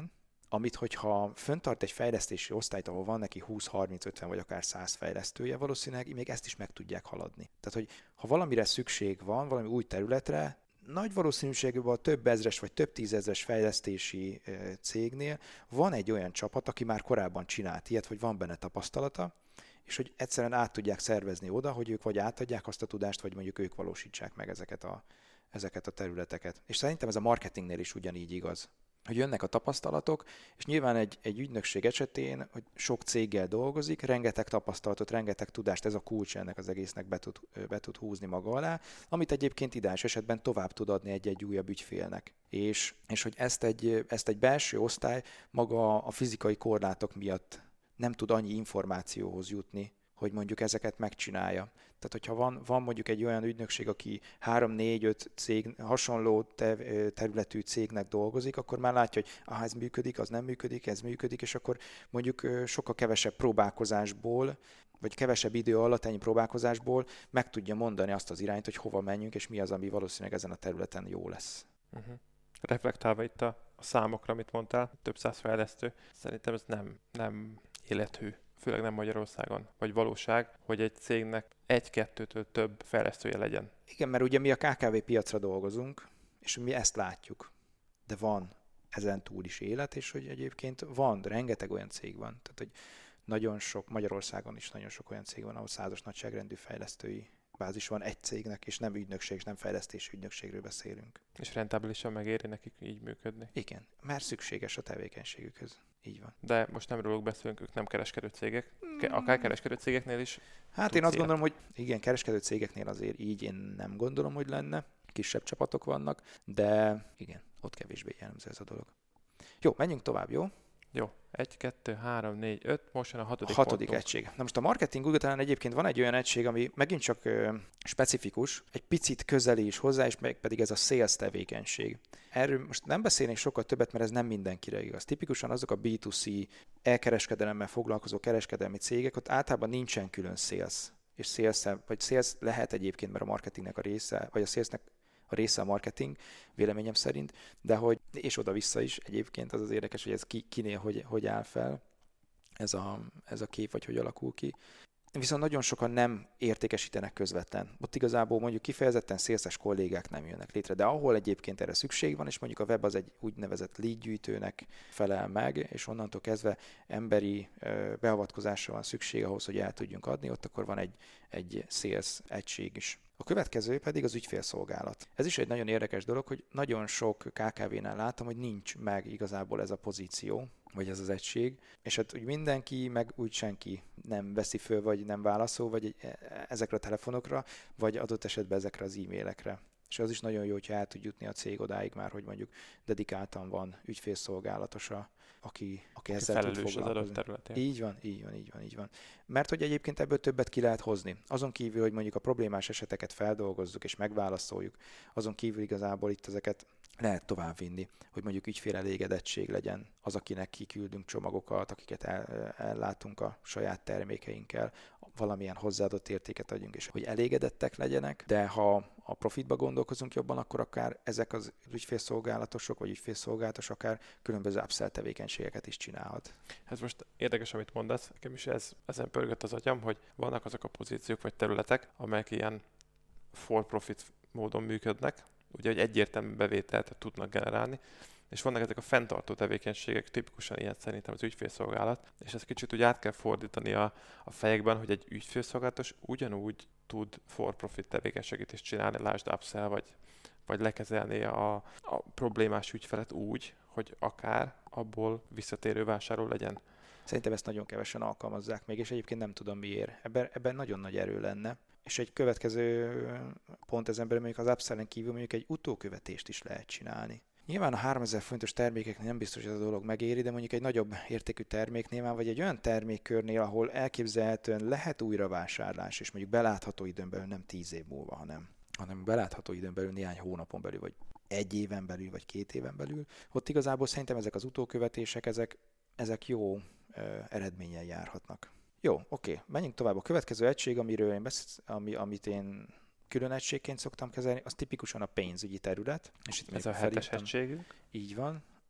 Speaker 1: amit hogyha föntart egy fejlesztési osztályt, ahol van neki húsz, harminc, ötven vagy akár száz fejlesztője, valószínűleg még ezt is meg tudják haladni. Tehát, hogy ha valamire szükség van, valami új területre, nagy valószínűséggel a több ezres vagy több tízezres fejlesztési cégnél van egy olyan csapat, aki már korábban csinált ilyet, vagy van benne tapasztalata, és hogy egyszerűen át tudják szervezni oda, hogy ők vagy átadják azt a tudást, vagy mondjuk ők valósítsák meg ezeket a, ezeket a területeket. És szerintem ez a marketingnél is ugyanígy igaz, hogy jönnek a tapasztalatok, és nyilván egy, egy ügynökség esetén, hogy sok céggel dolgozik, rengeteg tapasztalatot, rengeteg tudást, ez a kulcs ennek az egésznek be tud, be tud húzni maga alá, amit egyébként ideális esetben tovább tud adni egy-egy újabb ügyfélnek. És, és hogy ezt egy, ezt egy belső osztály maga a fizikai korlátok miatt nem tud annyi információhoz jutni, hogy mondjuk ezeket megcsinálja. Tehát, hogyha van, van mondjuk egy olyan ügynökség, aki három, négy, öt cég, hasonló területű cégnek dolgozik, akkor már látja, hogy ah, ez működik, az nem működik, ez működik, és akkor mondjuk sokkal kevesebb próbálkozásból, vagy kevesebb idő alatt ennyi próbálkozásból meg tudja mondani azt az irányt, hogy hova menjünk, és mi az, ami valószínűleg ezen a területen jó lesz.
Speaker 2: Uh-huh. Reflektálva itt a, a számokra, amit mondtál, több száz fejlesztő, szerintem ez nem, nem élethű. Főleg nem Magyarországon, vagy valóság, hogy egy cégnek egy-kettőtől több fejlesztője legyen.
Speaker 1: Igen, mert ugye mi a ká ká vé piacra dolgozunk, és mi ezt látjuk. De van ezen túl is élet, és hogy egyébként van, rengeteg olyan cég van. Tehát, hogy nagyon sok, Magyarországon is nagyon sok olyan cég van, ahol százas nagyságrendű fejlesztői bázis van egy cégnek, és nem ügynökség, és nem fejlesztési ügynökségről beszélünk.
Speaker 2: És rentábilisan megéri nekik így működni?
Speaker 1: Igen, mert szükséges a tevékenységükhöz. Így van.
Speaker 2: De most nem róluk beszélünk, ők nem kereskedő cégek. Akár kereskedő cégeknél is.
Speaker 1: Hát én azt gondolom, hogy igen, kereskedő cégeknél azért így én nem gondolom, hogy lenne. Kisebb csapatok vannak, de igen, ott kevésbé jellemző ez a dolog. Jó, menjünk tovább, jó?
Speaker 2: Jó. Egy, kettő, három, négy, öt, most jön a hatodik
Speaker 1: A hatodik
Speaker 2: pontunk.
Speaker 1: egység. Na most a marketing után egyébként van egy olyan egység, ami megint csak ö, specifikus, egy picit közeli is hozzá, és meg pedig ez a sales tevékenység. Erről most nem beszélnék sokkal többet, mert ez nem mindenkire igaz. Tipikusan azok a bé kettő cé elkereskedelemmel foglalkozó kereskedelmi cégek, ott általában nincsen külön sales. És sales, vagy sales lehet egyébként, mert a marketingnek a része, vagy a salesnek a része a marketing, véleményem szerint, de hogy, és oda-vissza is egyébként, az az érdekes, hogy ez ki, kinél hogy, hogy áll fel ez a, ez a kép, vagy hogy alakul ki. Viszont nagyon sokan nem értékesítenek közvetlen. Ott igazából mondjuk kifejezetten szélszes kollégák nem jönnek létre, de ahol egyébként erre szükség van, és mondjuk a web az egy úgynevezett lead gyűjtőnek felel meg, és onnantól kezdve emberi beavatkozásra van szükség ahhoz, hogy el tudjunk adni, ott akkor van egy, egy sales egység is. A következő pedig az ügyfélszolgálat. Ez is egy nagyon érdekes dolog, hogy nagyon sok ká ká vénál látom, hogy nincs meg igazából ez a pozíció, vagy ez az egység, és hát úgy mindenki, meg úgy senki nem veszi föl, vagy nem válaszol, vagy ezekre a telefonokra, vagy adott esetben ezekre az e-mailekre. És az is nagyon jó, hogyha el tud jutni a cég odáig már, hogy mondjuk dedikáltan van ügyfélszolgálatosa, aki, aki ezzel tud foglalkozni.
Speaker 2: Az adott területén.
Speaker 1: Így van, így van, így van, így van. Mert hogy egyébként ebből többet ki lehet hozni. Azon kívül, hogy mondjuk a problémás eseteket feldolgozzuk és megválaszoljuk, azon kívül igazából itt ezeket lehet továbbvinni, hogy mondjuk ügyfélelégedettség legyen az, akinek kiküldünk csomagokat, akiket el, ellátunk a saját termékeinkkel, valamilyen hozzáadott értéket adjunk, és hogy elégedettek legyenek, de ha a profitba gondolkozunk jobban, akkor akár ezek az ügyfélszolgálatosok, vagy ügyfélszolgálatos akár különböző upsell tevékenységeket is csinálhat.
Speaker 2: Ez most érdekes, amit mondasz, nekem is ez, ezen pörgött az agyam, hogy vannak azok a pozíciók vagy területek, amelyek ilyen for profit módon működnek, ugye, hogy egyértelmű bevételt tudnak generálni, és vannak ezek a fenntartó tevékenységek, tipikusan ilyen szerintem az ügyfélszolgálat, és ezt kicsit úgy át kell fordítani a, a fejekben, hogy egy ügyfélszolgálatos ugyanúgy tud for-profit tevékenységet is csinálni, lásd upsell, vagy, vagy lekezelni a, a problémás ügyfelet úgy, hogy akár abból visszatérő vásárló legyen.
Speaker 1: Szerintem ezt nagyon kevesen alkalmazzák még, és egyébként nem tudom miért. Ebben, ebben nagyon nagy erő lenne. És egy következő pont ezen belül mondjuk az upsellen kívül mondjuk egy utókövetést is lehet csinálni. Nyilván a háromezer forintos termékeknél nem biztos, hogy ez a dolog megéri, de mondjuk egy nagyobb értékű terméknél már, vagy egy olyan termékkörnél, ahol elképzelhetően lehet újra vásárlás, és mondjuk belátható időn belül nem tíz év múlva, hanem, hanem belátható időn belül néhány hónapon belül, vagy egy éven belül, vagy két éven belül. Ott igazából szerintem ezek az utókövetések, ezek, ezek jó ö, eredménnyel járhatnak. Jó, oké, menjünk tovább. A következő egység, amiről én beszél, ami, amit én külön egységként szoktam kezelni, az tipikusan a pénzügyi terület. És itt
Speaker 2: ez a hetes egységünk.
Speaker 1: Így van.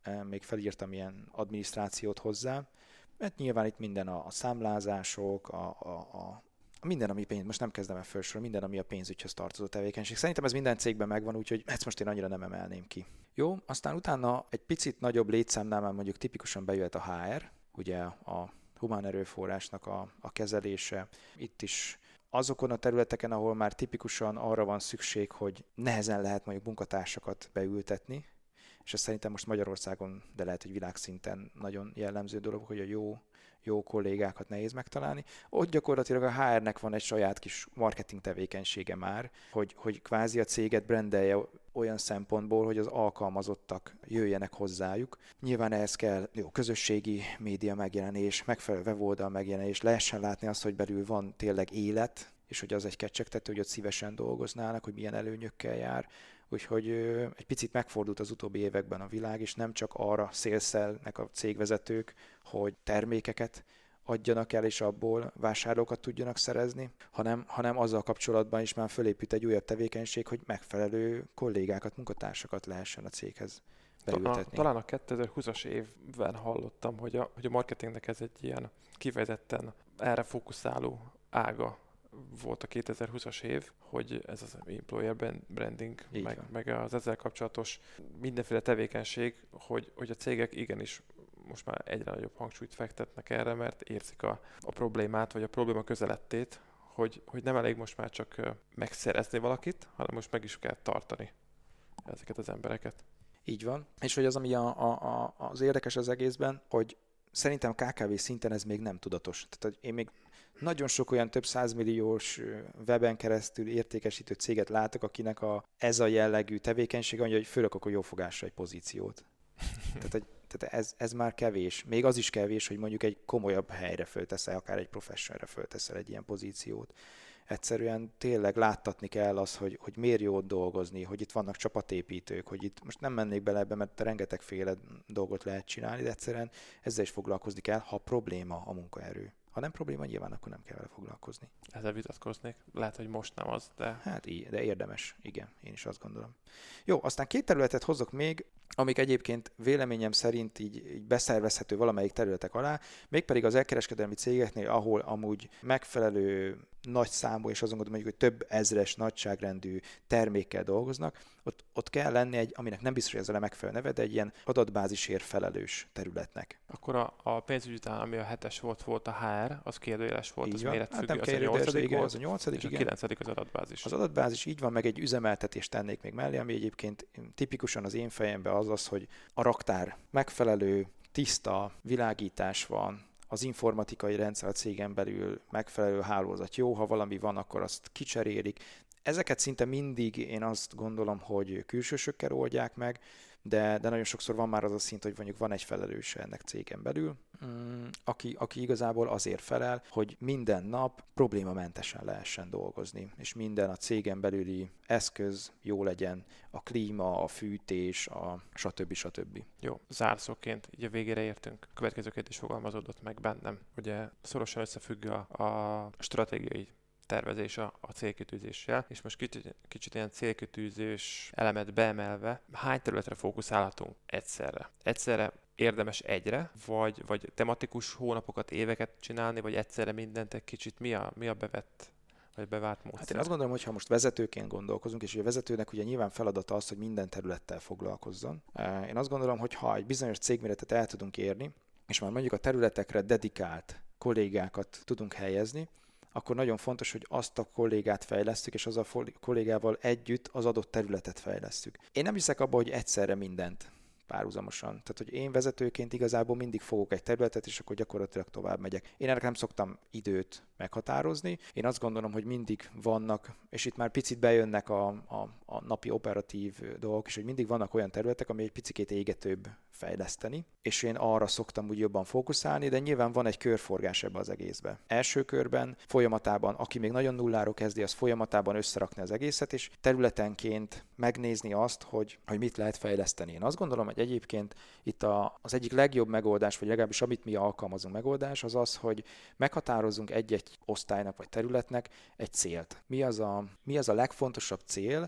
Speaker 1: még felírtam ilyen adminisztrációt hozzá, mert nyilván itt minden a, a számlázások, a, a, a minden, ami pénz, most nem kezdem el felsorolni, minden, ami a pénzügyhöz tartozó tevékenység. Szerintem ez minden cégben megvan, úgyhogy ezt most én annyira nem emelném ki. Jó, aztán utána egy picit nagyobb létszámnál már mondjuk tipikusan bejöhet a há er, ugye a humán erőforrásnak a, a kezelése. Itt is azokon a területeken, ahol már tipikusan arra van szükség, hogy nehezen lehet mondjuk munkatársakat beültetni, és ez szerintem most Magyarországon, de lehet, hogy világszinten nagyon jellemző dolog, hogy a jó jó kollégákat nehéz megtalálni. Ott gyakorlatilag a há er-nek van egy saját kis marketing tevékenysége már, hogy, hogy kvázi a céget brandelje olyan szempontból, hogy az alkalmazottak jöjjenek hozzájuk. Nyilván ehhez kell jó közösségi média megjelenés, megfelelő weboldal megjelenés, lehessen látni azt, hogy belül van tényleg élet, és hogy az egy kecsegtető, hogy ott szívesen dolgoznának, hogy milyen előnyökkel jár. Úgyhogy egy picit megfordult az utóbbi években a világ, és nem csak arra szélszelnek a cégvezetők, hogy termékeket adjanak el, és abból vásárlókat tudjanak szerezni, hanem, hanem azzal kapcsolatban is már fölépült egy újabb tevékenység, hogy megfelelő kollégákat, munkatársakat lehessen a céghez beültetni.
Speaker 2: Talán a kétezer-húszas évben hallottam, hogy a, hogy a marketingnek ez egy ilyen kifejezetten erre fókuszáló ága volt a kétezer-húszas év, hogy ez az employer branding, meg, meg az ezzel kapcsolatos mindenféle tevékenység, hogy, hogy a cégek igenis most már egyre nagyobb hangsúlyt fektetnek erre, mert érzik a, a problémát, vagy a probléma közelettét, hogy, hogy nem elég most már csak megszerezni valakit, hanem most meg is kell tartani ezeket az embereket.
Speaker 1: Így van. És hogy az, ami a, a, a, az érdekes az egészben, hogy szerintem ká ká vé szinten ez még nem tudatos. Tehát én még nagyon sok olyan több százmilliós weben keresztül értékesítő céget látok, akinek a, ez a jellegű tevékenység annyi, hogy fölrakok a jófogásra egy pozíciót. tehát, hogy, tehát ez, ez már kevés. Még az is kevés, hogy mondjuk egy komolyabb helyre fölteszel, akár egy professionalre fölteszel egy ilyen pozíciót. Egyszerűen tényleg láttatni kell az, hogy, hogy miért jó ott dolgozni, hogy itt vannak csapatépítők, hogy itt most nem mennék bele ebbe, mert rengetegféle dolgot lehet csinálni, de egyszerűen ezzel is foglalkozni kell, ha probléma a munkaerő. Ha nem probléma, nyilván akkor nem kell vele foglalkozni.
Speaker 2: Ezzel vitatkoznék. Lehet, hogy most nem az, de...
Speaker 1: Hát így, de érdemes. Igen, én is azt gondolom. Jó, aztán két területet hozok még, amik egyébként véleményem szerint így, így beszervezhető valamelyik területek alá, mégpedig az elkereskedelmi cégeknél, ahol amúgy megfelelő nagy számú, és azon gondolom, hogy több ezres nagyságrendű termékkel dolgoznak, ott, ott kell lenni egy, aminek nem biztos, hogy ez a megfelelő neve, de egy ilyen adatbázisért felelős területnek.
Speaker 2: Akkor a, a pénzügy után, ami a hetes volt, volt a há er, az kérdőjeles volt,
Speaker 1: így
Speaker 2: az
Speaker 1: van.
Speaker 2: méretfüggő,
Speaker 1: hát
Speaker 2: az a nyolcadik volt,
Speaker 1: az a nyolcadik,
Speaker 2: és igen. A kilencedik az adatbázis.
Speaker 1: Az adatbázis így van, meg egy üzemeltetést tennék még mellé, ami egyébként tipikusan az én fejemben az az, hogy a raktár megfelelő, tiszta világítás van, az informatikai rendszer a cégen belül megfelelő hálózat jó, ha valami van, akkor azt kicserélik. Ezeket szinte mindig én azt gondolom, hogy külsősökkel oldják meg, de, de nagyon sokszor van már az a szint, hogy mondjuk van egy felelőse ennek cégen belül, mm, aki, aki igazából azért felel, hogy minden nap problémamentesen lehessen dolgozni, és minden a cégen belüli eszköz jó legyen, a klíma, a fűtés, a stb. stb.
Speaker 2: Jó, zárszóként így a végére értünk. A következő kérdés fogalmazódott meg bennem. Ugye szorosan összefügg a, a stratégiai tervezés a, a célkitűzéssel, és most kicsit, kicsit ilyen célkitűzés elemet beemelve, hány területre fókuszálhatunk egyszerre? Egyszerre érdemes egyre, vagy, vagy tematikus hónapokat, éveket csinálni, vagy egyszerre mindent egy kicsit? Mi a, mi a bevett, vagy bevált módszer?
Speaker 1: Hát én azt gondolom, hogy ha most vezetőként gondolkozunk, és ugye a vezetőnek ugye nyilván feladata az, hogy minden területtel foglalkozzon. Én azt gondolom, hogy ha egy bizonyos cégméretet el tudunk érni, és már mondjuk a területekre dedikált kollégákat tudunk helyezni, akkor nagyon fontos, hogy azt a kollégát fejlesztjük, és az a kollégával együtt az adott területet fejlesztjük. Én nem hiszek abba, hogy egyszerre mindent párhuzamosan. Tehát, hogy én vezetőként igazából mindig fogok egy területet, és akkor gyakorlatilag tovább megyek. Én ennek nem szoktam időt meghatározni. Én azt gondolom, hogy mindig vannak, és itt már picit bejönnek a, a, a napi operatív dolgok, és hogy mindig vannak olyan területek, ami egy picikét égetőbb fejleszteni, és én arra szoktam úgy jobban fókuszálni, de nyilván van egy körforgás ebbe az egészbe. Első körben folyamatában, aki még nagyon nulláról kezdi, az folyamatában összerakni az egészet, és területenként megnézni azt, hogy, hogy mit lehet fejleszteni. Én azt gondolom, hogy egyébként itt a, az egyik legjobb megoldás, vagy legalábbis amit mi alkalmazunk megoldás, az az, hogy meghatározzunk egy-egy osztálynak vagy területnek egy célt. Mi az a, mi az a legfontosabb cél,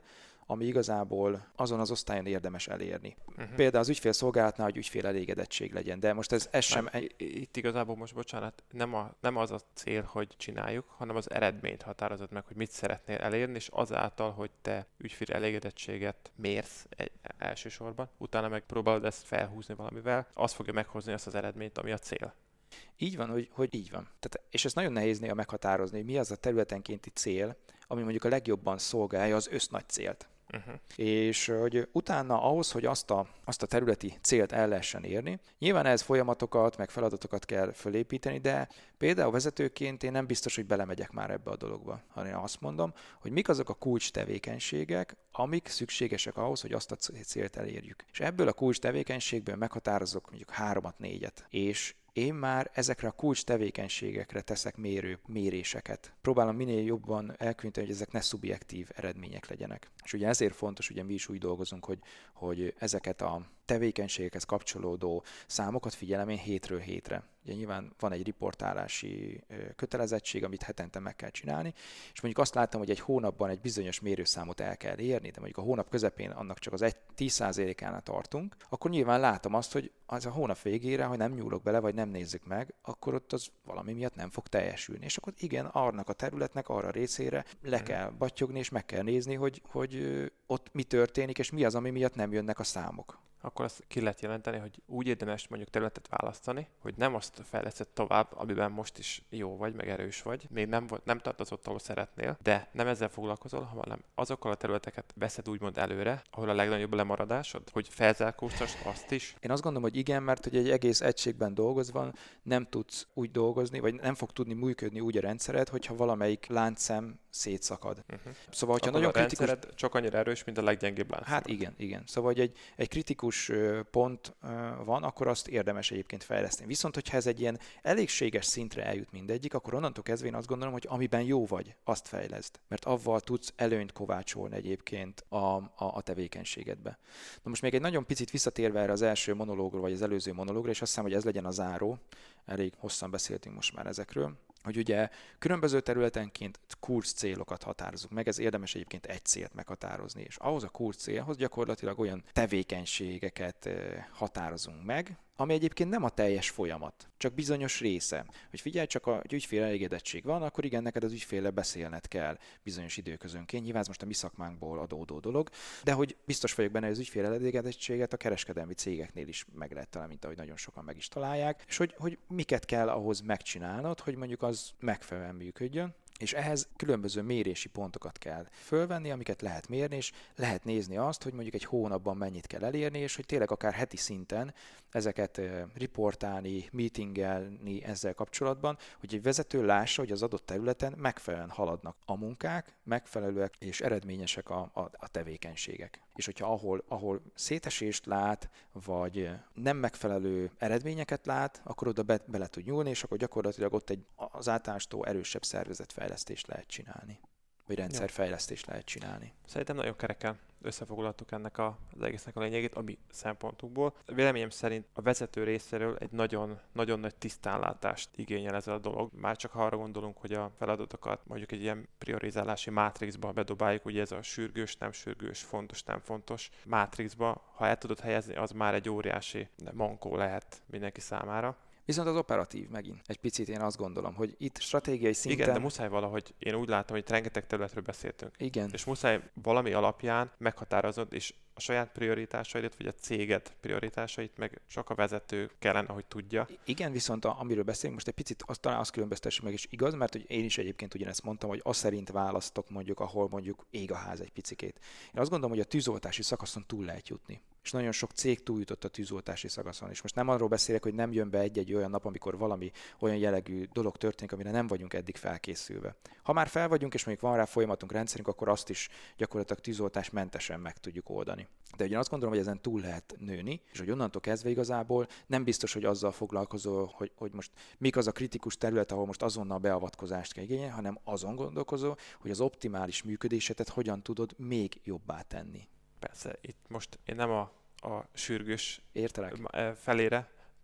Speaker 1: ami igazából azon az osztályon érdemes elérni.
Speaker 2: Uh-huh.
Speaker 1: Például az ügyfélszolgálatnál, hogy ügyfél elégedettség legyen, de most ez, ez sem...
Speaker 2: Egy... Itt igazából most, bocsánat, nem, a, nem az a cél, hogy csináljuk, hanem az eredményt határozod meg, hogy mit szeretnél elérni, és azáltal, hogy te ügyfél elégedettséget mérsz egy, elsősorban, utána meg próbálod ezt felhúzni valamivel, az fogja meghozni azt az eredményt, ami a cél.
Speaker 1: Így van, hogy, hogy így van. Tehát, és ezt nagyon nehéz néha meghatározni, hogy mi az a területenkénti cél, ami mondjuk a legjobban szolgálja az össznagy célt. Uh-huh. És hogy utána ahhoz, hogy azt a, azt a területi célt el lehessen érni, nyilván ehhez folyamatokat, meg feladatokat kell fölépíteni, de például vezetőként én nem biztos, hogy belemegyek már ebbe a dologba, hanem én azt mondom, hogy mik azok a kulcs tevékenységek, amik szükségesek ahhoz, hogy azt a célt elérjük. És ebből a kulcs tevékenységből meghatározok mondjuk háromat, négyet. És én már ezekre a kulcs tevékenységekre teszek mérő, méréseket. Próbálom minél jobban elkülöníteni, hogy ezek ne szubjektív eredmények legyenek. És ugye ezért fontos, ugye mi is úgy dolgozunk, hogy, hogy ezeket a tevékenységekhez kapcsolódó számokat figyelem én hétről hétre. Ugye nyilván van egy riportálási kötelezettség, amit hetente meg kell csinálni, és mondjuk azt látom, hogy egy hónapban egy bizonyos mérőszámot el kell érni, de mondjuk a hónap közepén annak csak az egy tíz százalékánál tartunk, akkor nyilván látom azt, hogy az a hónap végére, ha nem nyúlok bele, vagy nem nézzük meg, akkor ott az valami miatt nem fog teljesülni. És akkor igen, annak a területnek, arra a részére le kell battyogni, és meg kell nézni, hogy, hogy ott mi történik, és mi az, ami miatt nem jönnek a számok.
Speaker 2: Akkor azt ki lehet jelenteni, hogy úgy érdemes mondjuk területet választani, hogy nem azt fejleszted tovább, amiben most is jó vagy, meg erős vagy, még nem, nem tartasz ott, ahol szeretnél, de nem ezzel foglalkozol, hanem azokkal a területeket veszed úgymond előre, ahol a legnagyobb lemaradásod, hogy felzárkóztass azt is.
Speaker 1: Én azt gondolom, hogy igen, mert hogy egy egész egységben dolgozva nem tudsz úgy dolgozni, vagy nem fog tudni működni úgy a rendszered, hogyha valamelyik láncszem szétszakad. Uh-huh. Szóval, hogyha nagyon
Speaker 2: a kritikus... rendszered csak annyira erős, mint a leggyengébb láncszem.
Speaker 1: Hát igen, igen. Szóval, hogy egy, egy kritikus pont van, akkor azt érdemes egyébként fejleszteni. Viszont, hogyha ez egy ilyen elégséges szintre eljut mindegyik, akkor onnantól kezdve én azt gondolom, hogy amiben jó vagy, azt fejleszd. Mert avval tudsz előnyt kovácsolni egyébként a, a, a tevékenységedbe. Na most még egy nagyon picit visszatérve erre az első monológra, vagy az előző monológra, és azt hiszem, hogy ez legyen a záró. Elég hosszan beszéltünk most már ezekről. Hogy ugye különböző területenként kulcs célokat határozunk meg, ez érdemes egyébként egy célt meghatározni, és ahhoz a kulcs célhoz gyakorlatilag olyan tevékenységeket határozunk meg, ami egyébként nem a teljes folyamat, csak bizonyos része. Hogy figyelj, csak a ügyfél elégedettség van, akkor igen, neked az ügyféllel beszélned kell bizonyos időközönként. Nyilván ez most a mi szakmánkból adódó dolog, de hogy biztos vagyok benne, hogy az ügyfél elégedettséget a kereskedelmi cégeknél is meg lehet találni, mint ahogy nagyon sokan meg is találják, és hogy, hogy miket kell ahhoz megcsinálnod, hogy mondjuk az megfelelően működjön. És ehhez különböző mérési pontokat kell fölvenni, amiket lehet mérni, és lehet nézni azt, hogy mondjuk egy hónapban mennyit kell elérni, és hogy tényleg akár heti szinten ezeket riportálni, meetingelni ezzel kapcsolatban, hogy egy vezető lássa, hogy az adott területen megfelelően haladnak a munkák, megfelelőek és eredményesek a, a, a tevékenységek. És hogyha ahol, ahol szétesést lát, vagy nem megfelelő eredményeket lát, akkor oda be, bele tud nyúlni, és akkor gyakorlatilag ott egy az általánstól erősebb szervezetfejlesztést lehet csinálni, vagy rendszerfejlesztést lehet csinálni.
Speaker 2: Szerintem nagyon kereken összefoglaltuk ennek a, az egésznek a lényegét, ami szempontunkból. Véleményem szerint a vezető részéről egy nagyon, nagyon nagy tisztánlátást igényel ez a dolog. Már csak ha arra gondolunk, hogy a feladatokat mondjuk egy ilyen priorizálási mátrixba bedobáljuk, ugye ez a sürgős, nem sürgős, fontos, nem fontos mátrixba, ha el tudod helyezni, az már egy óriási mankó lehet mindenki számára.
Speaker 1: Viszont az operatív megint. Egy picit én azt gondolom, hogy itt stratégiai szinten...
Speaker 2: Igen, de muszáj valahogy, én úgy látom, hogy rengeteg területről beszéltünk.
Speaker 1: Igen.
Speaker 2: És muszáj valami alapján meghatároznod, és a saját prioritásaidat, vagy a céged prioritásait meg csak a vezető kellene, hogy tudja.
Speaker 1: Igen, viszont a, amiről beszélünk, most egy picit azt, talán azt különböztessük meg, és igaz, mert hogy én is egyébként ugyanezt mondtam, hogy azt szerint választok mondjuk, ahol mondjuk ég a ház egy picikét. Én azt gondolom, hogy a tűzoltási szakaszon túl lehet jutni. És nagyon sok cég túljutott a tűzoltási szakaszon. És most nem arról beszélek, hogy nem jön be egy-egy olyan nap, amikor valami olyan jellegű dolog történik, amire nem vagyunk eddig felkészülve. Ha már fel vagyunk, és mondjuk van rá folyamatunk, rendszerünk, akkor azt is gyakorlatilag tűzoltásmentesen meg tudjuk oldani. De ugye azt gondolom, hogy ezen túl lehet nőni, és hogy onnantól kezdve igazából nem biztos, hogy azzal foglalkozol, hogy, hogy most mik az a kritikus terület, ahol most azonnal beavatkozást kell igényelni, hanem azon gondolkozol, hogy az optimális működésedet hogyan tudod még jobbá tenni.
Speaker 2: Persze, itt most én nem a, a sürgős
Speaker 1: Értelek.
Speaker 2: felére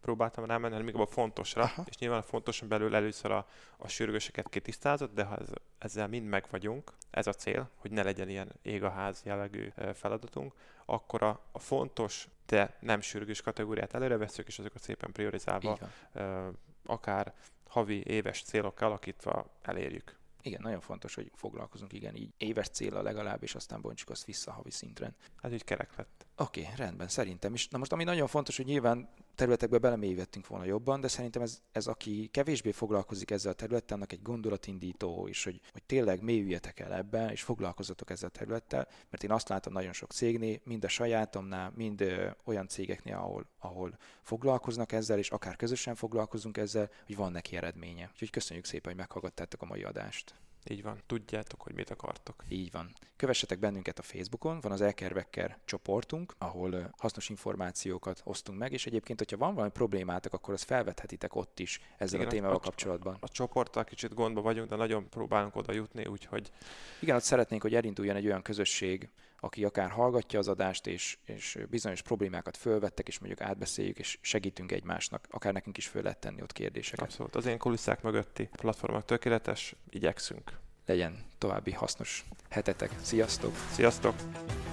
Speaker 2: próbáltam rámenni, hanem inkább a fontosra,
Speaker 1: Aha.
Speaker 2: és nyilván a fontoson belül először a, a sürgőseket kitisztázott, de ha ez, ezzel mind meg vagyunk, ez a cél, hogy ne legyen ilyen ég a ház jellegű feladatunk, akkor a, a fontos, de nem sürgős kategóriát előre veszük, és azokat szépen priorizálva, akár havi, éves célok alakítva elérjük.
Speaker 1: Igen, nagyon fontos, hogy foglalkozunk, igen, így éves célra legalább, és aztán bontsuk azt vissza havi szintre.
Speaker 2: Ez így kerek lett.
Speaker 1: Oké, okay, rendben, szerintem is. Na most, ami nagyon fontos, hogy nyilván területekbe belemélyvettünk volna jobban, de szerintem ez, ez aki kevésbé foglalkozik ezzel a területtel, annak egy gondolatindító, és hogy, hogy tényleg mélyüljetek el ebben, és foglalkozzatok ezzel a területtel, mert én azt látom nagyon sok cégnél, mind a sajátomnál, mind ö, olyan cégeknél, ahol, ahol foglalkoznak ezzel, és akár közösen foglalkozunk ezzel, hogy van neki eredménye. Úgyhogy köszönjük szépen, hogy meghallgattátok a mai adást.
Speaker 2: Így van, tudjátok, hogy mit akartok.
Speaker 1: Így van. Kövessetek bennünket a Facebookon, van az Ekerbecker csoportunk, ahol hasznos információkat osztunk meg, és egyébként, hogyha van valami problémátok, akkor azt felvethetitek ott is ezzel igen, a témával a, kapcsolatban.
Speaker 2: A, a csoporttal kicsit gondba vagyunk, de nagyon próbálunk oda jutni, úgyhogy...
Speaker 1: Igen, ott szeretnénk, hogy elinduljon egy olyan közösség, aki akár hallgatja az adást, és, és bizonyos problémákat fölvettek, és mondjuk átbeszéljük, és segítünk egymásnak, akár nekünk is föl lehet tenni ott kérdéseket.
Speaker 2: Abszolút. Az én kulisszák mögötti platformok tökéletes, igyekszünk.
Speaker 1: Legyen további hasznos hetetek. Sziasztok!
Speaker 2: Sziasztok!